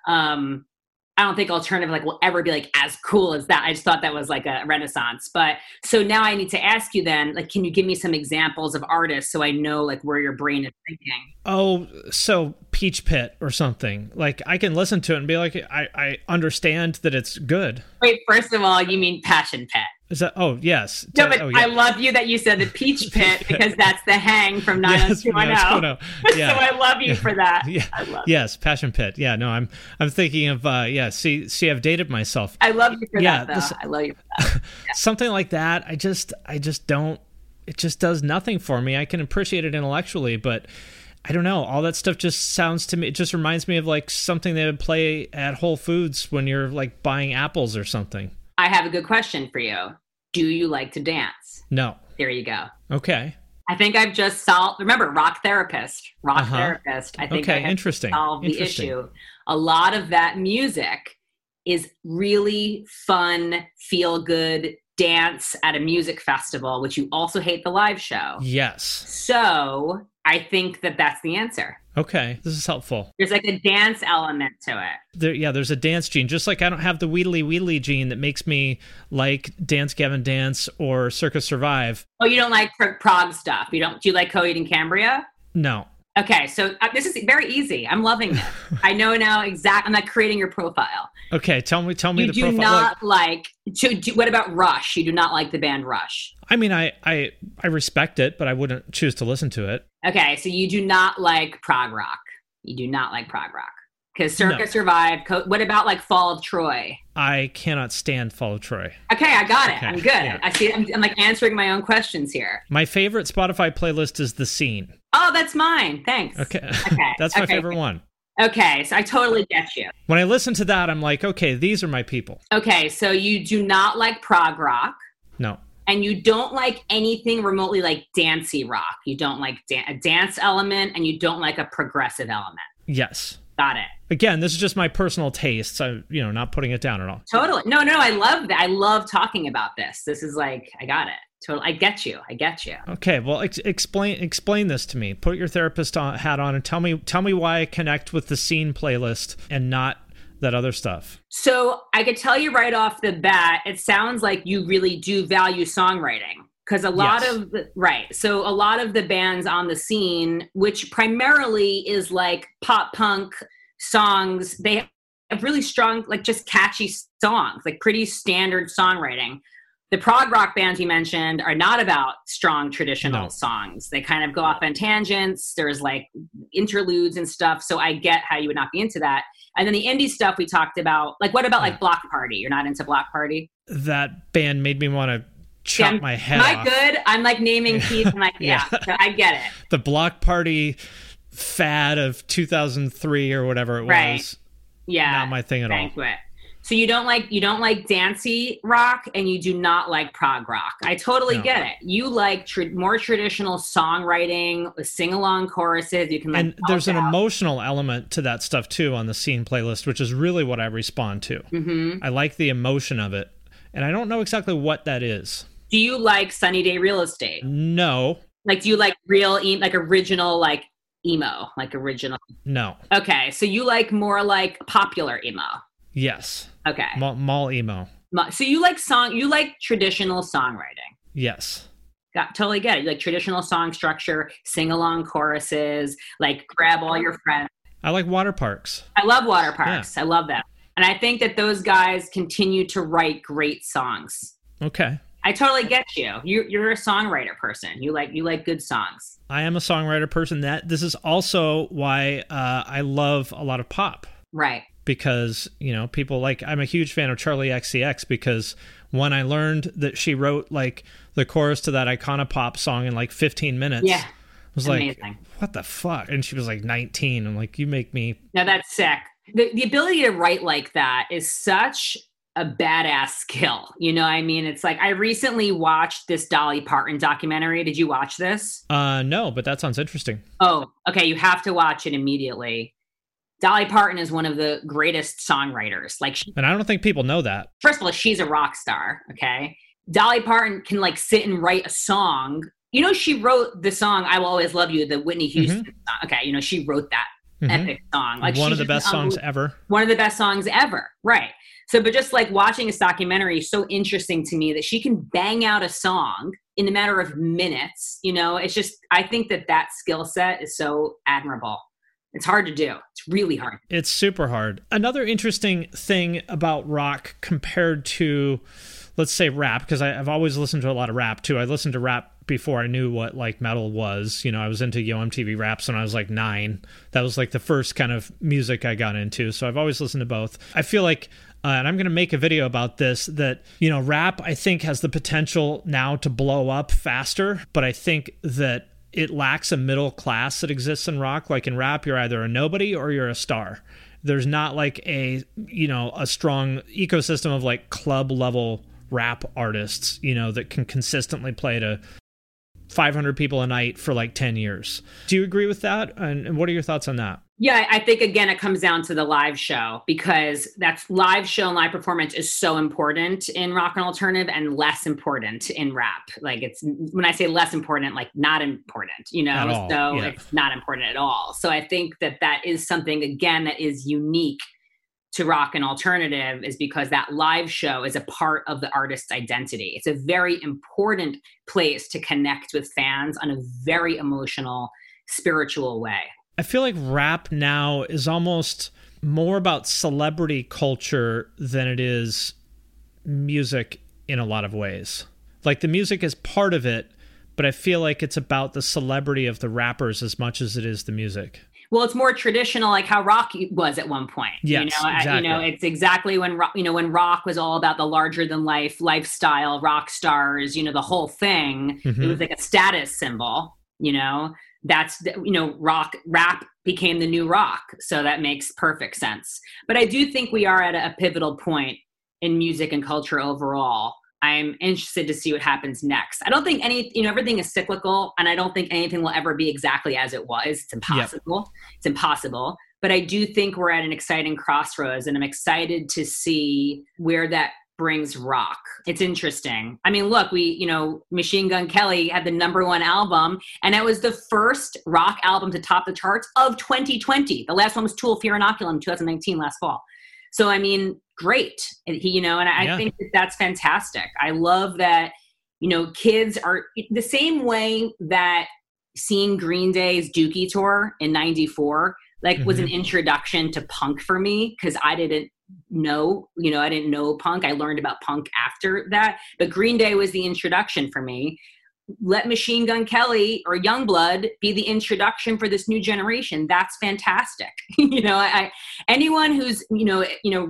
Um, I don't think alternative like will ever be like as cool as that. I just thought that was like a renaissance. But so now I need to ask you then, like, can you give me some examples of artists so I know like where your brain is thinking? Oh, so Peach Pit or something. Like I can listen to it and be like, I, I understand that it's good. Wait, first of all, you mean Passion Pit. Is that? Oh, yes. No, but oh, yeah. I love you that you said the Peach Pit because that's the Hang from nine oh two one oh. Yeah. So I love you yeah. for that. Yeah. I love yes, Passion Pit. Yeah, no, I'm I'm thinking of uh, yeah. See, see, I've dated myself. I love you for yeah, that. Though. This, I love you for that. Yeah. Something like that. I just I just don't. It just does nothing for me. I can appreciate it intellectually, but I don't know. All that stuff just sounds to me. It just reminds me of like something they would play at Whole Foods when you're like buying apples or something. I have a good question for you. Do you like to dance? No. There you go. Okay. I think I've just solved, remember, rock therapist, rock uh-huh. therapist. I think okay, I have interesting. solved the interesting. issue. A lot of that music is really fun, feel good dance at a music festival, which you also hate the live show. Yes. So I think that that's the answer. Okay, this is helpful. There's like a dance element to it. There, yeah, there's a dance gene. Just like I don't have the Wheedly Wheedly gene that makes me like Dance Gavin Dance or Circus Survive. Oh, you don't like prog stuff? You don't? Do you like Coheed and Cambria? No. Okay, so uh, this is very easy. I'm loving this. I know now exactly. I'm not creating your profile. Okay, tell me, tell me you the do profile. not like. To, do, what about Rush? You do not like the band Rush. I mean, I, I, I respect it, but I wouldn't choose to listen to it. Okay, so you do not like prog rock. You do not like prog rock because Circus no. survived. Co- what about like Fall of Troy? I cannot stand Fall of Troy. Okay, I got it. Okay, I'm good. yeah. I see. I'm, I'm like answering my own questions here. My favorite Spotify playlist is The Scene. Oh, that's mine. Thanks. Okay, okay. That's my okay. favorite one. Okay, so I totally get you. When I listen to that, I'm like, okay, these are my people. Okay, so you do not like prog rock. No. And you don't like anything remotely like dancey rock. You don't like da- a dance element, and you don't like a progressive element. Yes. Got it. Again, this is just my personal taste. So, you know, not putting it down at all. Totally. No, no, I love that. I love talking about this. This is like, I got it. Totally. I get you. I get you. Okay. Well, ex- explain explain this to me. Put your therapist on, hat on and tell me tell me why I connect with the Scene playlist and not that other stuff. So I could tell you right off the bat, it sounds like you really do value songwriting. Because a lot yes. of, the, right, so a lot of the bands on the Scene, which primarily is like pop punk songs, they have really strong, like just catchy songs, like pretty standard songwriting. The prog rock bands you mentioned are not about strong traditional no. songs. They kind of go off on tangents. There's like interludes and stuff. So I get how you would not be into that. And then the indie stuff we talked about, like what about like Block Party? You're not into Block Party? That band made me want to chop Yeah, my head am I off. good? I'm like naming keys. I'm like, yeah, Yeah. so I get it. The Block Party fad of two thousand three or whatever it Right. was. Yeah, Not my thing at all. Banquet. So you don't like you don't like dancey rock, and you do not like prog rock. I totally No. get it. You like tr- more traditional songwriting, sing along choruses. You can like And there's an belt out. emotional element to that stuff too on the scene playlist, which is really what I respond to. Mm-hmm. I like the emotion of it. And I don't know exactly what that is. Do you like Sunny Day Real Estate? No, Like, do you like real e- like original like emo, like original? no, Okay, so you like more like popular emo. yes. Okay, Mall, mall emo. Mo- so you like song, you like traditional songwriting. Yes. Got totally get it. You like traditional song structure, sing along choruses, like grab all your friends. I like water parks. I love water parks. I love them, and I think that those guys continue to write great songs. Okay. I totally get you. You you're a songwriter person. You like you like good songs. I am a songwriter person. That this is also why uh, I love a lot of pop. Right. Because, you know, people like, I'm a huge fan of Charlie X C X because when I learned that she wrote like the chorus to that Iconopop song in like fifteen minutes, Yeah. I was like, Amazing. what the fuck? And she was like nineteen. I'm like, you make me. No, that's sick. The the ability to write like that is such a badass skill. You know what I mean? It's like, I recently watched this Dolly Parton documentary. Did you watch this? Uh, no, but that sounds interesting. Oh, okay. You have to watch it immediately. Dolly Parton is one of the greatest songwriters. Like, she, And I don't think people know that. first of all, she's a rock star. Okay. Dolly Parton can like sit and write a song. You know, she wrote the song "I Will Always Love You," the Whitney Houston song. Okay, you know, she wrote that Mhm. epic song. Like, One of she's the just best an songs unbel- ever. One of the best songs ever. Right. So, but just like watching this documentary is so interesting to me that she can bang out a song in a matter of minutes. You know, it's just, I think that that skill set is so admirable. It's hard to do. It's really hard. It's super hard. Another interesting thing about rock compared to, let's say, rap, because I've always listened to a lot of rap too. I listened to rap before I knew what like metal was. You know, I was into Yo M T V Raps when I was like nine. That was like the first kind of music I got into. So I've always listened to both. I feel like, uh, and I'm going to make a video about this, that, you know, rap I think has the potential now to blow up faster, but I think that it lacks a middle class that exists in rock. Like in rap, you're either a nobody or you're a star. There's not like a, you know, a strong ecosystem of like club level rap artists, you know, that can consistently play to five hundred people a night for like ten years. Do you agree with that? And, and what are your thoughts on that? Yeah, I think again, it comes down to the live show, because that's live show and live performance is so important in rock and alternative and less important in rap. Like, it's, when I say less important, like not important, you know, At all, so yeah. it's not important at all. So I think that that is something, again, that is unique to rock and alternative, is because that live show is a part of the artist's identity. It's a very important place to connect with fans on a very emotional, spiritual way. I feel like rap now is almost more about celebrity culture than it is music in a lot of ways. Like the music is part of it, but I feel like it's about the celebrity of the rappers as much as it is the music. Well, it's more traditional, like how rock was at one point. Yes, you know, I- exactly. you know, it's exactly when rock, you know, when rock was all about the larger than life lifestyle, rock stars, you know, the whole thing. Mhm. It was like a status symbol. You know, that's the- you know, rock rap became the new rock, so that makes perfect sense. But I do think we are at a, a pivotal point in music and culture overall. I'm interested to see what happens next. I don't think any, you know, everything is cyclical, and I don't think anything will ever be exactly as it was. It's impossible. It's impossible. But I do think we're at an exciting crossroads, and I'm excited to see where that brings rock. It's interesting. I mean, look, we, you know, Machine Gun Kelly had the number one album, and it was the first rock album to top the charts of twenty twenty. The last one was Tool, Fear Inoculum, twenty nineteen, last fall. So, I mean, great. And he, you know, and I Yeah. think that that's fantastic. I love that, you know, kids are the same way that seeing Green Day's Dookie tour in ninety-four, like was an introduction to punk for me, because I didn't know, you know, I didn't know punk. I learned about punk after that. But Green Day was the introduction for me. Let Machine Gun Kelly or Youngblood be the introduction for this new generation. That's fantastic. you know, I, anyone who's, you know, you know,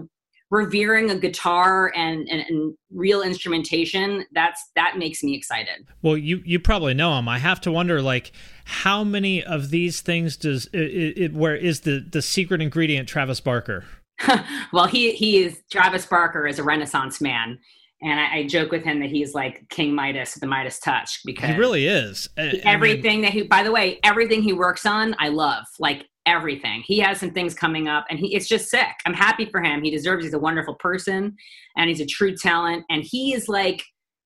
revering a guitar and, and, and real instrumentation, that's that makes me excited. Well, you you probably know him. I have to wonder, like, how many of these things does it, it, where is the the secret ingredient Travis Barker? Well, he he is Travis Barker is a Renaissance man, and I, I joke with him that he's like King Midas, the Midas touch, because he really is. I, everything I mean, that he, by the way, everything he works on, I love. Like everything. He has some things coming up, and he it's just sick. I'm happy for him. He deserves. He's a wonderful person, and he's a true talent. And he is like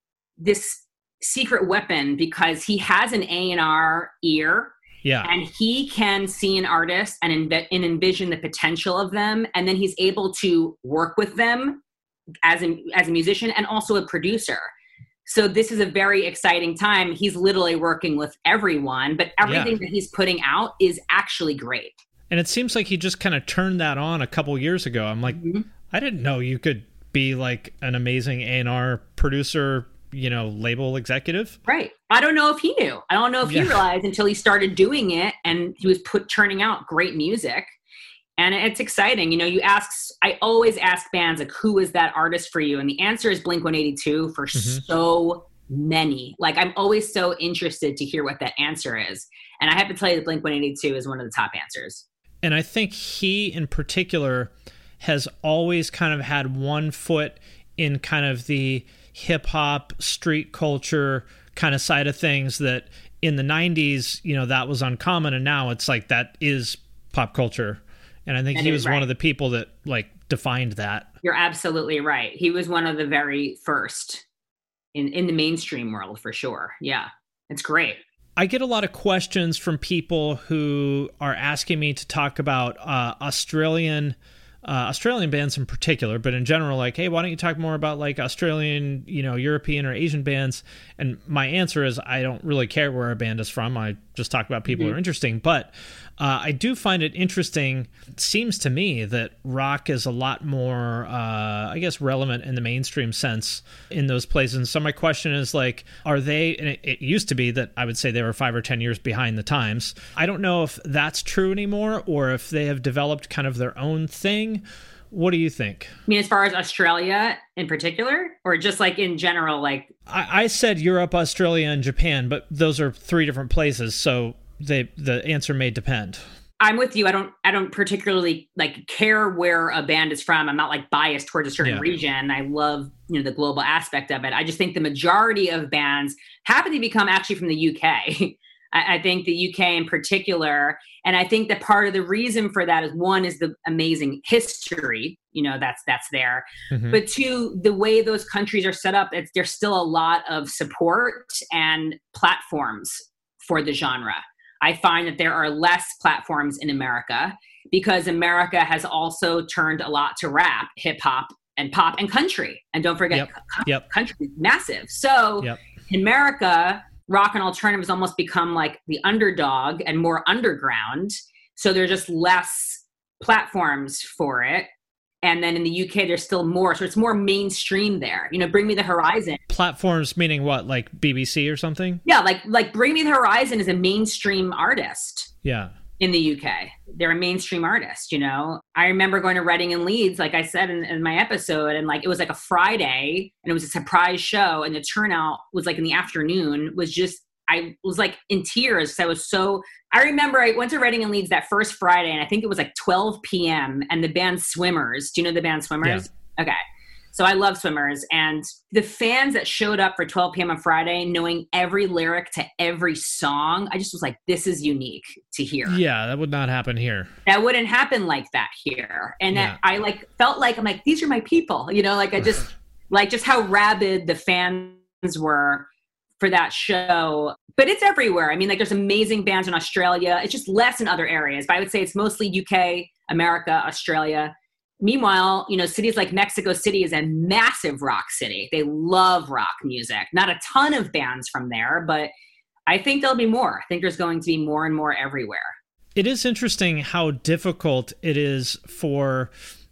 this secret weapon because he has an A and R ear. Yeah. And he can see an artist and, env- and envision the potential of them. And then he's able to work with them as a, as a musician and also a producer. So this is a very exciting time. He's literally working with everyone, but everything Yeah. that he's putting out is actually great. And it seems like he just kind of turned that on a couple years ago. I'm like, mm-hmm. I didn't know you could be like an amazing A and R producer, you know, label executive. Right. I don't know if he knew. I don't know if Yeah. he realized until he started doing it, and he was put churning out great music. And it's exciting. You know, you ask, I always ask bands, like, who is that artist for you? And the answer is Blink one eighty-two for mm-hmm. so many. Like, I'm always so interested to hear what that answer is. And I have to tell you that Blink one eighty-two is one of the top answers. And I think he in particular has always kind of had one foot in kind of the hip hop, street culture kind of side of things that in the nineties, you know, that was uncommon. And now it's like that is pop culture. And I think that he was right. one of the people that like defined that. You're absolutely right. He was one of the very first in, in the mainstream world for sure. Yeah, it's great. I get a lot of questions from people who are asking me to talk about uh, Australian Uh, Australian bands in particular, but in general, like, hey, why don't you talk more about like Australian, you know, European or Asian bands? And my answer is I don't really care where a band is from. I just talk about people mm-hmm. who are interesting. But uh, I do find it interesting. It seems to me that rock is a lot more, uh, I guess, relevant in the mainstream sense in those places. And so my question is like, are they, and it, it used to be that I would say they were five or ten years behind the times. I don't know if that's true anymore or if they have developed kind of their own thing. What do you think? I mean, as far as Australia in particular, or just like in general, like I, I said Europe, Australia, and Japan, but those are three different places, so they the answer may depend. I'm with you. I don't I don't particularly like care where a band is from. I'm not like biased towards a certain Yeah. region. I love, you know, the global aspect of it. I just think the majority of bands happen to become actually from the U K. I think the U K in particular, and I think that part of the reason for that is one is the amazing history, you know, that's that's there, mm-hmm. but two, the way those countries are set up, it's, there's still a lot of support and platforms for the genre. I find that there are less platforms in America because America has also turned a lot to rap, hip hop, and pop and country, and don't forget, yep. c- yep. country is massive. So yep. in America, rock and alternative has almost become like the underdog and more underground. So there's just less platforms for it. And then in the U K, there's still more. So it's more mainstream there. You know, Bring Me the Horizon. Platforms meaning what? Like B B C or something? Yeah, like like Bring Me the Horizon is a mainstream artist. Yeah. In the U K. They're a mainstream artist, you know? I remember going to Reading and Leeds, like I said in, in my episode, and like it was like a Friday and it was a surprise show, and the turnout was like in the afternoon was just, I was like in tears because I was so, I remember I went to Reading and Leeds that first Friday, and I think it was like twelve p.m. and the band Swimmers, do you know the band Swimmers? Yeah. Okay. So I love Swimmers, and the fans that showed up for twelve p.m. on Friday, knowing every lyric to every song, I just was like, this is unique to hear. Yeah, that would not happen here. That wouldn't happen like that here. And Yeah. that I like felt like, I'm like, these are my people, you know, like I just, like just how rabid the fans were for that show. But it's everywhere. I mean, like there's amazing bands in Australia. It's just less in other areas, but I would say it's mostly U K, America, Australia. Meanwhile, you know, cities like Mexico City is a massive rock city. They love rock music. Not a ton of bands from there, but I think there'll be more. I think there's going to be more and more everywhere. It is interesting how difficult it is for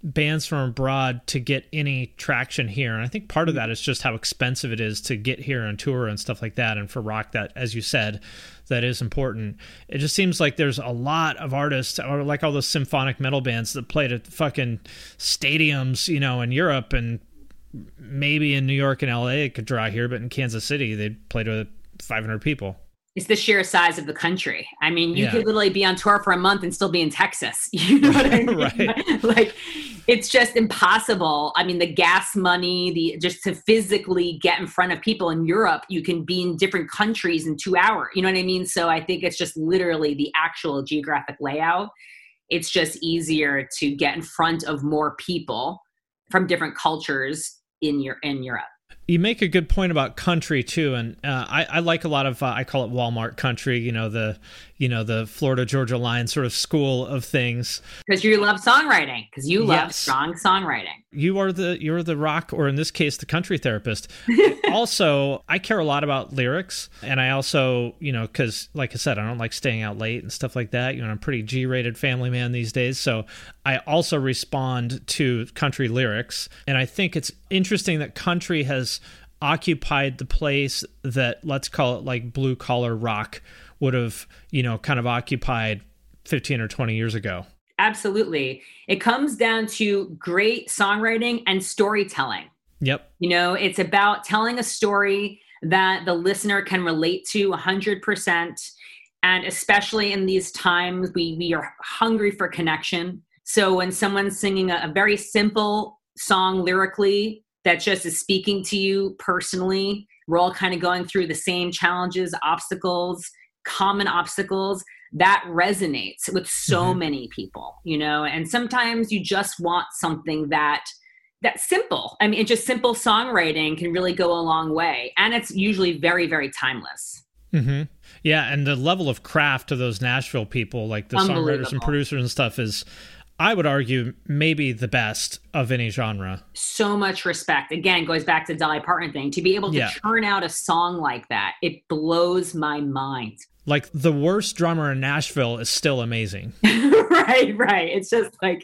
bands from abroad to get any traction here. And I think part of that is just how expensive it is to get here on tour and stuff like that. And for rock, that, as you said, that is important. It just seems like there's a lot of artists, or like all those symphonic metal bands that played at fucking stadiums, you know, in Europe, and maybe in New York and L A it could draw here, but in Kansas City they played with five hundred people. It's the sheer size of the country. I mean, you Yeah. could literally be on tour for a month and still be in Texas. You know what I mean? Right. Like, it's just impossible. I mean, the gas money, the just to physically get in front of people in Europe, you can be in different countries in two hours. You know what I mean? So I think it's just literally the actual geographic layout. It's just easier to get in front of more people from different cultures in your in Europe. You make a good point about country too, and uh, I, I like a lot of uh, I call it Walmart country. You know, the you know the Florida Georgia Line sort of school of things. Because you love songwriting. Because you love Yes. strong songwriting. You are the you're the rock, or in this case, the country therapist. Also, I care a lot about lyrics, and I also, you know, because like I said, I don't like staying out late and stuff like that. You know, I'm a pretty G-rated family man these days, so I also respond to country lyrics, and I think it's interesting that country has occupied the place that, let's call it like blue collar rock would have, you know, kind of occupied fifteen or twenty years ago. Absolutely. It comes down to great songwriting and storytelling. Yep. You know, it's about telling a story that the listener can relate to one hundred percent. And especially in these times, we, we are hungry for connection. So when someone's singing a, a very simple song lyrically that just is speaking to you personally, we're all kind of going through the same challenges, obstacles, common obstacles, that resonates with so Mm-hmm. many people, you know, and sometimes you just want something that that's simple. I mean, it just simple songwriting can really go a long way. And it's usually very, very timeless. Mm-hmm. Yeah, and the level of craft of those Nashville people, like the songwriters and Unbelievable. producers and stuff, is, I would argue, maybe the best of any genre. So much respect. Again, goes back to the Dolly Parton thing. To be able to Yeah. churn out a song like that, it blows my mind. Like, the worst drummer in Nashville is still amazing. Right, right. It's just like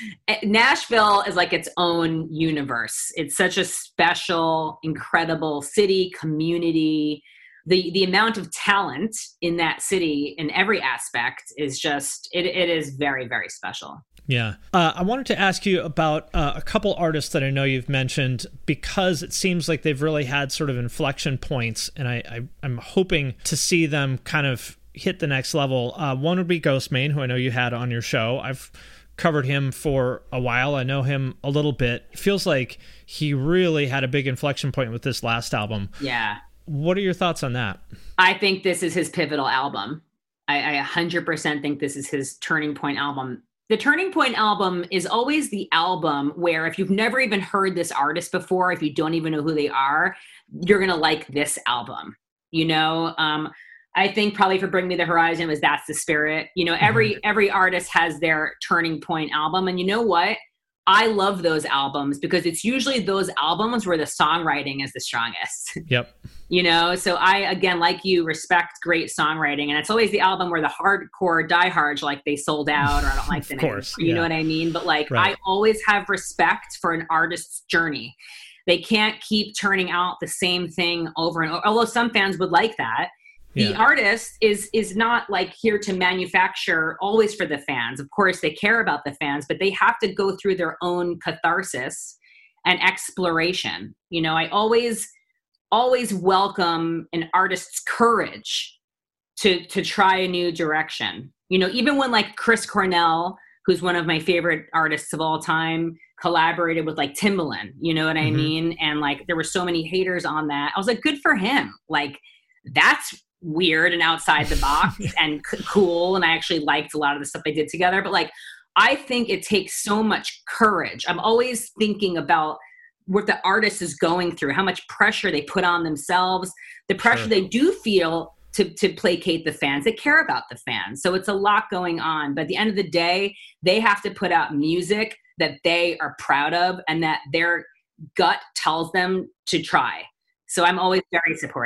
Nashville is like its own universe. It's such a special, incredible city, community. The the amount of talent in that city in every aspect is just, it, it is very, very special. Yeah. Uh, I wanted to ask you about uh, a couple artists that I know you've mentioned, because it seems like they've really had sort of inflection points, and I, I, I'm hoping to see them kind of hit the next level. Uh, one would be Ghostmane, who I know you had on your show. I've covered him for a while. I know him a little bit. It feels like he really had a big inflection point with this last album. Yeah. What are your thoughts on that? I think this is his pivotal album. I, I one hundred percent think this is his turning point album. The Turning Point album is always the album where if you've never even heard this artist before, if you don't even know who they are, you're going to like this album. You know, um, I think probably for Bring Me the Horizon was That's the Spirit. You know, every mm-hmm. every artist has their Turning Point album. And you know what? I love those albums because it's usually those albums where the songwriting is the strongest. Yep. You know, so I, again, like you, respect great songwriting. And it's always the album where the hardcore diehards, like, they sold out, or I don't like the Of name. course, You yeah. know what I mean? But, like, Right. I always have respect for an artist's journey. They can't keep turning out the same thing over and over, although some fans would like that. The Yeah. artist is is not like here to manufacture always for the fans. Of course, they care about the fans, but they have to go through their own catharsis and exploration. You know, I always, always welcome an artist's courage to to try a new direction. You know, even when like Chris Cornell, who's one of my favorite artists of all time, collaborated with like Timbaland, you know what I Mhm. mean? And like there were so many haters on that. I was like, good for him. Like, that's weird and outside the box and c- cool. And I actually liked a lot of the stuff they did together. But like, I think it takes so much courage. I'm always thinking about what the artist is going through, how much pressure they put on themselves, the pressure Sure. they do feel to, to placate the fans. They care about the fans. So it's a lot going on. But at the end of the day, they have to put out music that they are proud of and that their gut tells them to try. So I'm always very supportive.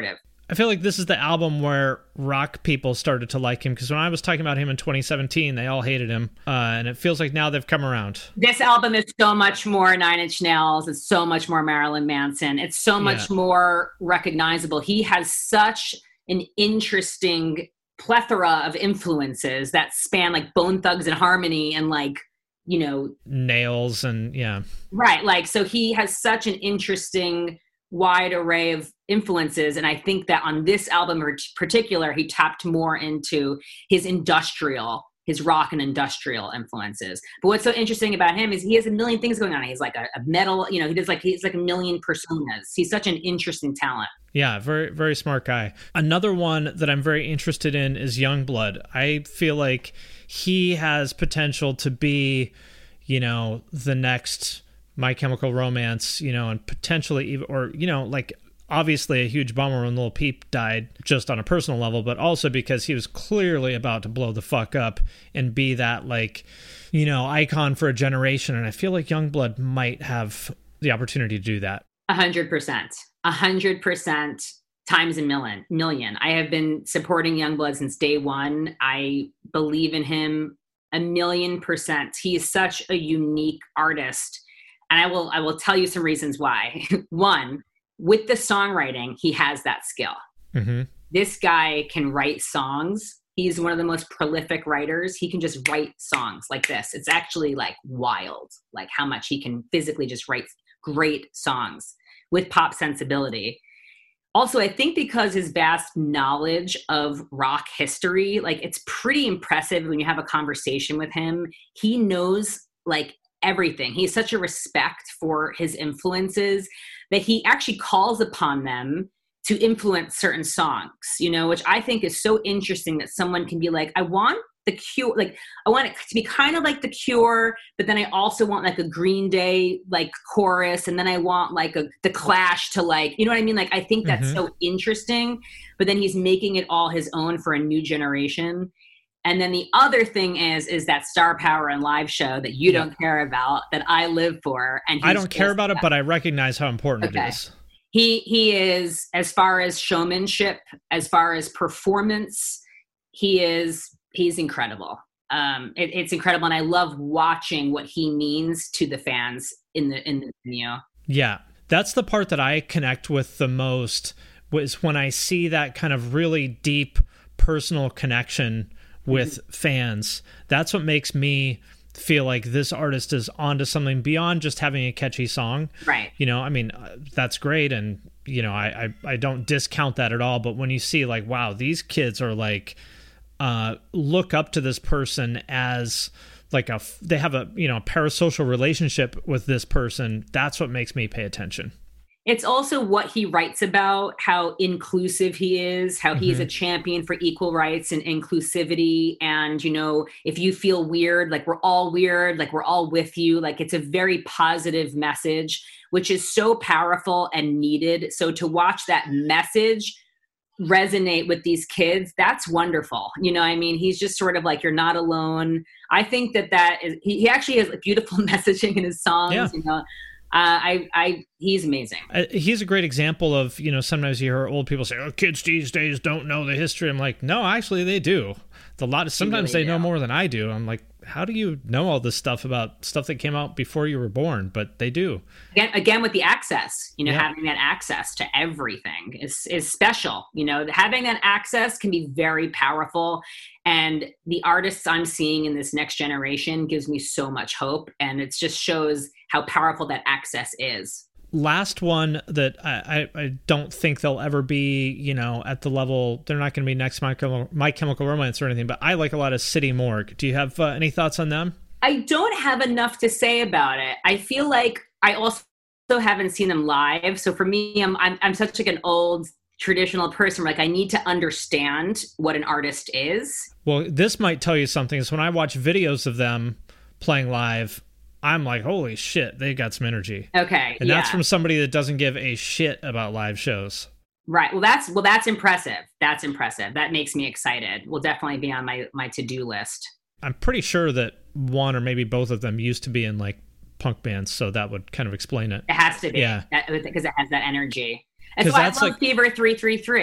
I feel like this is the album where rock people started to like him, because when I was talking about him in twenty seventeen, they all hated him, uh, and it feels like now they've come around. This album is so much more Nine Inch Nails. It's so much more Marilyn Manson. It's so much Yeah. more recognizable. He has such an interesting plethora of influences that span like Bone Thugs and Harmony and like, you know, Nails and yeah. right. Like, so he has such an interesting wide array of influences. And I think that on this album in particular, he tapped more into his industrial, his rock and industrial influences. But what's so interesting about him is he has a million things going on. He's like a, a metal, you know, he does like, he's like a million personas. He's such an interesting talent. Yeah, very, very smart guy. Another one that I'm very interested in is Youngblood. I feel like he has potential to be, you know, the next My Chemical Romance, you know, and potentially even, or, you know, like obviously a huge bummer when Lil Peep died just on a personal level, but also because he was clearly about to blow the fuck up and be that like, you know, icon for a generation. And I feel like Youngblood might have the opportunity to do that. A hundred percent. A hundred percent times a million. Million. I have been supporting Youngblood since day one. I believe in him a million percent. He is such a unique artist. And I will I will tell you some reasons why. One, with the songwriting, he has that skill. Mm-hmm. This guy can write songs. He's one of the most prolific writers. He can just write songs like this. It's actually like wild, like how much he can physically just write great songs with pop sensibility. Also, I think because his vast knowledge of rock history, like it's pretty impressive when you have a conversation with him. He knows like everything. He has such a respect for his influences that he actually calls upon them to influence certain songs, you know, which I think is so interesting that someone can be like, I want the Cure, like I want it to be kind of like the Cure, but then I also want like a Green Day like chorus, and then I want like a the Clash to like, you know what I mean? Like I think that's mm-hmm. so interesting, but then he's making it all his own for a new generation. And then the other thing is, is that star power and live show that you yeah. don't care about, that I live for. And I don't care about it, but I recognize how important okay. it is. He he is, as far as showmanship, as far as performance, he is he's incredible. Um, it, it's incredible, and I love watching what he means to the fans in the in the venue. Yeah, that's the part that I connect with the most. Was when I see that kind of really deep personal connection with mm-hmm. fans. That's what makes me feel like this artist is onto something beyond just having a catchy song. Right. You know, I mean, uh, that's great. And, you know, I, I, I don't discount that at all. But when you see like, wow, these kids are like, uh, look up to this person as like a, they have a, you know, a parasocial relationship with this person. That's what makes me pay attention. It's also what he writes about, how inclusive he is, how mm-hmm. he's a champion for equal rights and inclusivity. And, you know, if you feel weird, like we're all weird, like we're all with you, like it's a very positive message, which is so powerful and needed. So to watch that message resonate with these kids, that's wonderful. You know, I mean, he's just sort of like, you're not alone. I think that that is, he, he actually has like beautiful messaging in his songs, yeah. you know. Uh, I, I, he's amazing. Uh, he's a great example of, you know, sometimes you hear old people say, oh, kids these days don't know the history. I'm like, no, actually they do. The lot of, sometimes really they do. know more than I do. I'm like, how do you know all this stuff about stuff that came out before you were born? But they do. Again, again with the access, you know, yeah. having that access to everything is, is special. You know, having that access can be very powerful. And the artists I'm seeing in this next generation gives me so much hope. And it just shows how powerful that access is. Last one that I, I, I don't think they'll ever be, you know, at the level, they're not going to be next My Chemical, My Chemical Romance or anything, but I like a lot of City Morgue. Do you have uh, any thoughts on them? I don't have enough to say about it. I feel like I also haven't seen them live. So for me, I'm I'm, I'm such like an old traditional person. Like I need to understand what an artist is. Well, this might tell you something. Is when I watch videos of them playing live, I'm like, holy shit, they got some energy. Okay. And yeah. that's from somebody that doesn't give a shit about live shows. Right. Well, that's, well, that's impressive. That's impressive. That makes me excited. Will definitely be on my, my to-do list. I'm pretty sure that one or maybe both of them used to be in like punk bands. So that would kind of explain it. It has to be. Yeah. Because it has that energy. And so I love like, Fever three three three.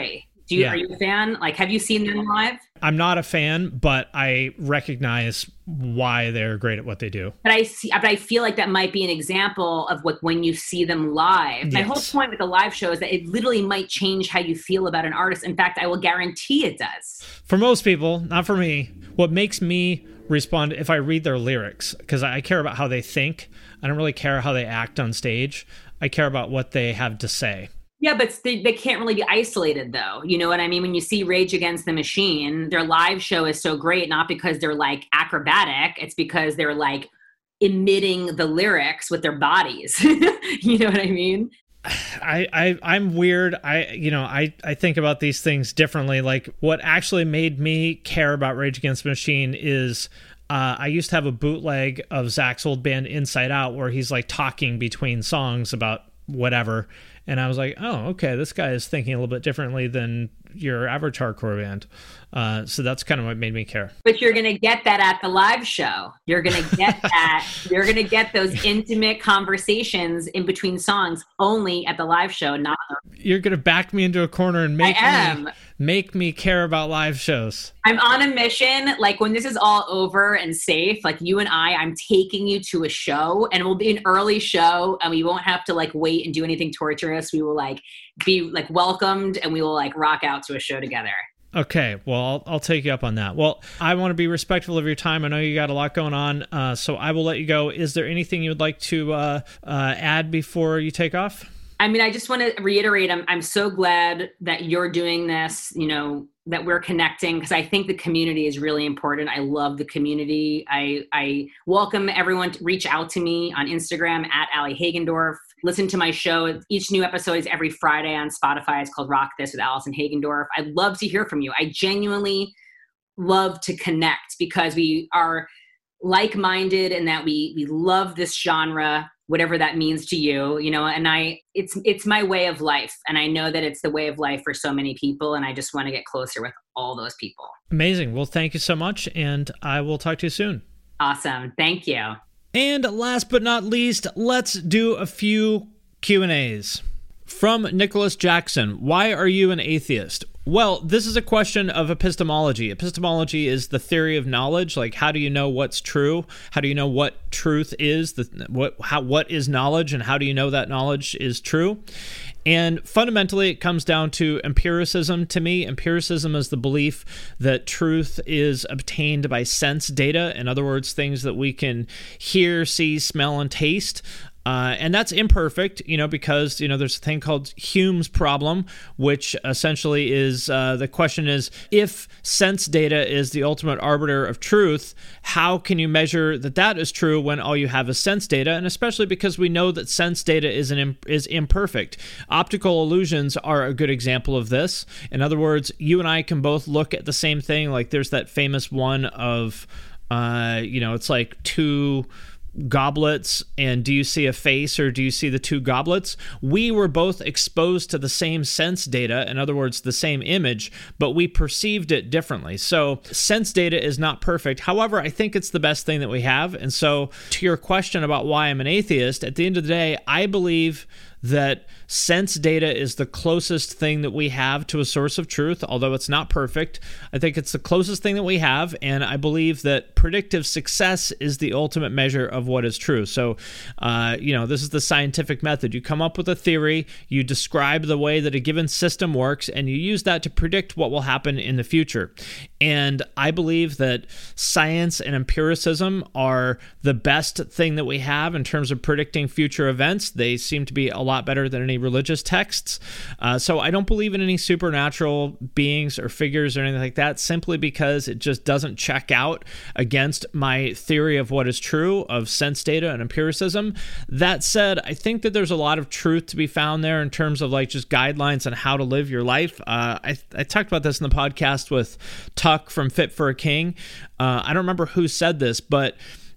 Do you, Yeah. Are you a fan? Like, have you seen them live? I'm not a fan, but I recognize why they're great at what they do. But I see, but I feel like that might be an example of what when you see them live. My Yes. whole point with the live show is that it literally might change how you feel about an artist. In fact, I will guarantee it does. For most people, not for me, what makes me respond if I read their lyrics, because I care about how they think. I don't really care how they act on stage. I care about what they have to say. Yeah, but they, they can't really be isolated, though. You know what I mean? When you see Rage Against the Machine, their live show is so great, not because they're like acrobatic. It's because they're like emitting the lyrics with their bodies. You know what I mean? I, I I'm weird. I you know I, I think about these things differently. Like what actually made me care about Rage Against the Machine is uh, I used to have a bootleg of Zach's old band Inside Out where he's like talking between songs about whatever. And I was like, oh, okay, this guy is thinking a little bit differently than your average hardcore band. Uh, so that's kind of what made me care. But you're going to get that at the live show. You're going to get that. You're going to get those intimate conversations in between songs only at the live show, not. You're going to back me into a corner and make I am. me make me care about live shows. I'm on a mission. Like when this is all over and safe, like you and I, I'm taking you to a show, and it will be an early show, and we won't have to like wait and do anything torturous. We will like be like welcomed, and we will like rock out to a show together. Okay, well, I'll, I'll take you up on that. Well, I want to be respectful of your time. I know you got a lot going on, uh, so I will let you go. Is there anything you would like to uh, uh, add before you take off? I mean, I just want to reiterate, I'm, I'm so glad that you're doing this, you know, that we're connecting, because I think the community is really important. I love the community. I, I welcome everyone to reach out to me on Instagram at Allie Hagendorf. Listen to my show. Each new episode is every Friday on Spotify. It's called Rock This with Allison Hagendorf. I'd love to hear from you. I genuinely love to connect because we are like-minded and that we we love this genre, whatever that means to you, you know, and I, it's, it's my way of life. And I know that it's the way of life for so many people. And I just want to get closer with all those people. Amazing. Well, thank you so much. And I will talk to you soon. Awesome. Thank you. And last but not least, let's do a few Q and A's. From Nicholas Jackson, why are you an atheist? Well, this is a question of epistemology. Epistemology is the theory of knowledge. Like, how do you know what's true? How do you know what truth is? The, what how what is knowledge, and how do you know that knowledge is true? And fundamentally, it comes down to empiricism. To me, empiricism is the belief that truth is obtained by sense data. In other words, things that we can hear, see, smell, and taste. Uh, and that's imperfect, you know, because, you know, there's a thing called Hume's problem, which essentially is, uh, the question is, if sense data is the ultimate arbiter of truth, how can you measure that that is true when all you have is sense data? And especially because we know that sense data is an is imperfect. Optical illusions are a good example of this. In other words, you and I can both look at the same thing. Like there's that famous one of, uh, you know, it's like two goblets, and do you see a face or do you see the two goblets? We were both exposed to the same sense data, in other words, the same image, but we perceived it differently. So sense data is not perfect. However, I think it's the best thing that we have. And so to your question about why I'm an atheist, at the end of the day, I believe that sense data is the closest thing that we have to a source of truth, although it's not perfect. I think it's the closest thing that we have, and I believe that predictive success is the ultimate measure of what is true. So, uh, you know, this is the scientific method. You come up with a theory, you describe the way that a given system works, and you use that to predict what will happen in the future. And I believe that science and empiricism are the best thing that we have in terms of predicting future events. They seem to be a lot better than any religious texts. Uh, so I don't believe in any supernatural beings or figures or anything like that, simply because it just doesn't check out against my theory of what is true of sense data and empiricism. That said, I think that there's a lot of truth to be found there in terms of like just guidelines on how to live your life. Uh, I, I talked about this in the podcast with Tuck from Fit for a King. Uh, I don't remember who said this, but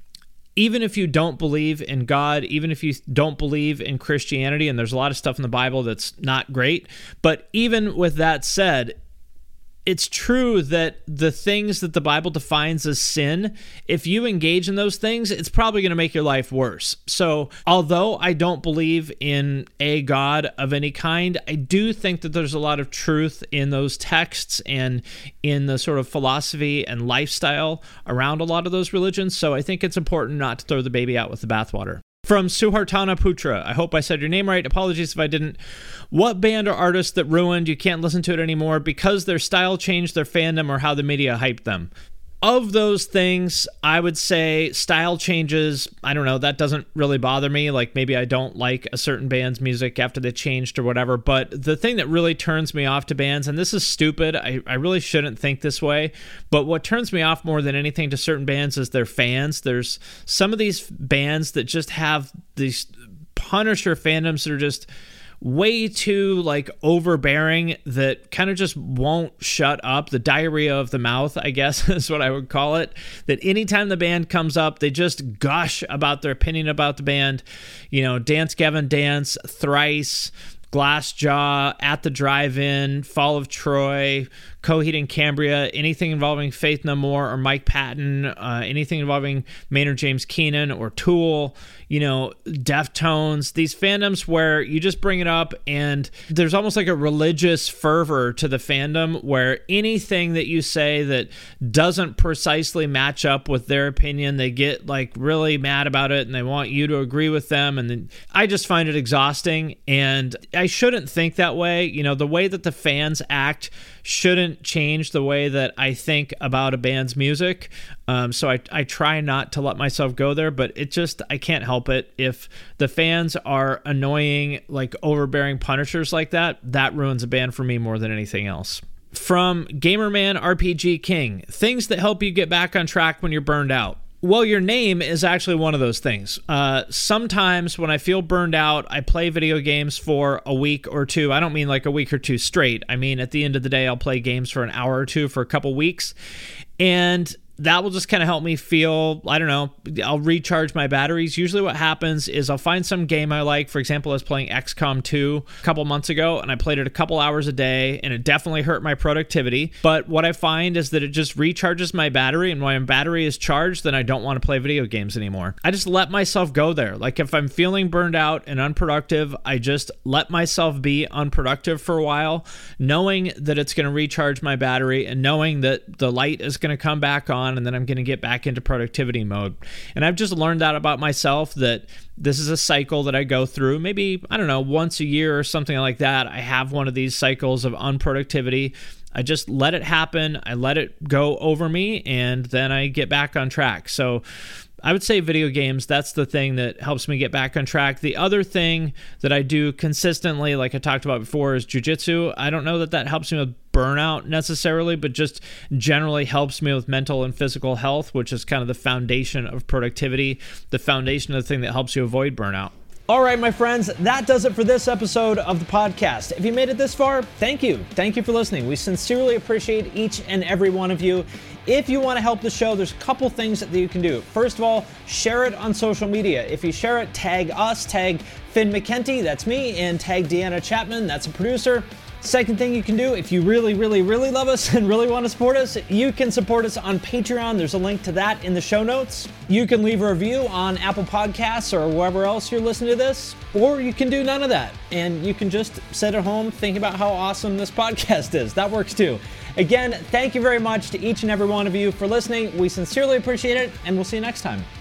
even if you don't believe in God, even if you don't believe in Christianity, and there's a lot of stuff in the Bible that's not great, but even with that said, it's true that the things that the Bible defines as sin, if you engage in those things, it's probably going to make your life worse. So although I don't believe in a God of any kind, I do think that there's a lot of truth in those texts and in the sort of philosophy and lifestyle around a lot of those religions. So I think it's important not to throw the baby out with the bathwater. From Suhartana Putra, I hope I said your name right. Apologies if I didn't. What band or artist that ruined, you can't listen to it anymore because their style changed, their fandom, or how the media hyped them? Of those things, I would say style changes, I don't know, that doesn't really bother me. Like maybe I don't like a certain band's music after they changed or whatever. But the thing that really turns me off to bands, and this is stupid, I, I really shouldn't think this way, but what turns me off more than anything to certain bands is their fans. There's some of these bands that just have these Punisher fandoms that are just way too like overbearing, that kind of just won't shut up. The diarrhea of the mouth, I guess is what I would call it. That anytime the band comes up, they just gush about their opinion about the band. You know, Dance Gavin Dance, Thrice, Glassjaw, At the Drive-In, Fall of Troy, Coheed and Cambria, anything involving Faith No More or Mike Patton, uh, anything involving Maynard James Keenan or Tool, you know, Deftones, these fandoms where you just bring it up and there's almost like a religious fervor to the fandom where anything that you say that doesn't precisely match up with their opinion, they get like really mad about it and they want you to agree with them. And then I just find it exhausting, and I shouldn't think that way. You know, the way that the fans act shouldn't change the way that I think about a band's music. Um, so I, I try not to let myself go there, but it just, I can't help it. If the fans are annoying, like overbearing punishers like that, that ruins a band for me more than anything else. From Gamerman R P G King, things that help you get back on track when you're burned out. Well, your name is actually one of those things. Uh, sometimes when I feel burned out, I play video games for a week or two. I don't mean like a week or two straight. I mean, at the end of the day, I'll play games for an hour or two for a couple weeks. And that will just kind of help me feel, I don't know, I'll recharge my batteries. Usually what happens is I'll find some game I like. For example, I was playing X COM two a couple months ago, and I played it a couple hours a day, and it definitely hurt my productivity. But what I find is that it just recharges my battery, and when my battery is charged, then I don't want to play video games anymore. I just let myself go there. Like if I'm feeling burned out and unproductive, I just let myself be unproductive for a while, knowing that it's going to recharge my battery and knowing that the light is going to come back on, and then I'm going to get back into productivity mode. And I've just learned that about myself, that this is a cycle that I go through. Maybe, I don't know, once a year or something like that, I have one of these cycles of unproductivity. I just let it happen. I let it go over me, and then I get back on track. So I would say video games, that's the thing that helps me get back on track. The other thing that I do consistently, like I talked about before, is jiu-jitsu. I don't know that that helps me with burnout necessarily, but just generally helps me with mental and physical health, which is kind of the foundation of productivity, the foundation of the thing that helps you avoid burnout. All right, my friends, that does it for this episode of the podcast. If you made it this far, thank you. Thank you for listening. We sincerely appreciate each and every one of you. If you want to help the show, there's a couple things that you can do. First of all, share it on social media. If you share it, tag us, tag Finn McKenty, that's me, and tag Deanna Chapman, that's a producer. Second thing you can do, if you really, really, really love us and really want to support us, you can support us on Patreon. There's a link to that in the show notes. You can leave a review on Apple Podcasts or wherever else you're listening to this, or you can do none of that. And you can just sit at home thinking about how awesome this podcast is. That works too. Again, thank you very much to each and every one of you for listening. We sincerely appreciate it, and we'll see you next time.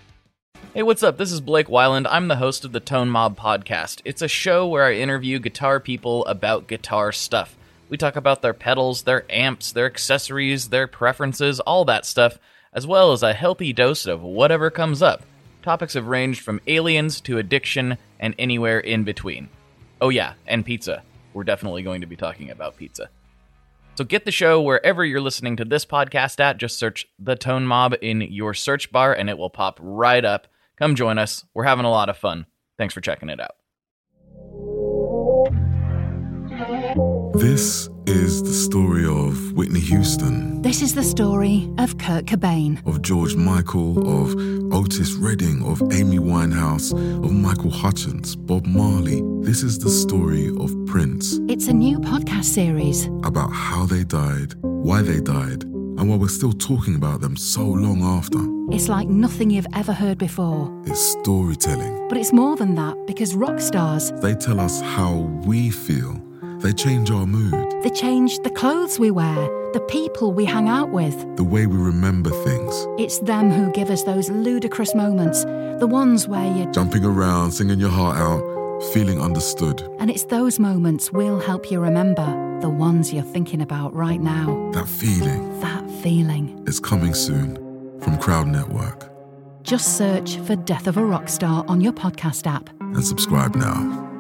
Hey, what's up? This is Blake Weiland. I'm the host of the Tone Mob Podcast. It's a show where I interview guitar people about guitar stuff. We talk about their pedals, their amps, their accessories, their preferences, all that stuff, as well as a healthy dose of whatever comes up. Topics have ranged from aliens to addiction and anywhere in between. Oh yeah, and pizza. We're definitely going to be talking about pizza. So get the show wherever you're listening to this podcast at. Just search The Tone Mob in your search bar and it will pop right up. Come join us. We're having a lot of fun. Thanks for checking it out. This is the story of Whitney Houston. This is the story of Kurt Cobain. Of George Michael, of Otis Redding, of Amy Winehouse, of Michael Hutchence, Bob Marley. This is the story of Prince. It's a new podcast series about how they died, why they died, and why we're still talking about them so long after. It's like nothing you've ever heard before. It's storytelling. But it's more than that, because rock stars, they tell us how we feel. They change our mood. They change the clothes we wear, the people we hang out with, the way we remember things. It's them who give us those ludicrous moments, the ones where you're jumping around, singing your heart out, feeling understood. And it's those moments we'll help you remember, the ones you're thinking about right now. That feeling. That feeling. It's coming soon from Crowd Network. Just search for Death of a Rock Star on your podcast app. And subscribe now.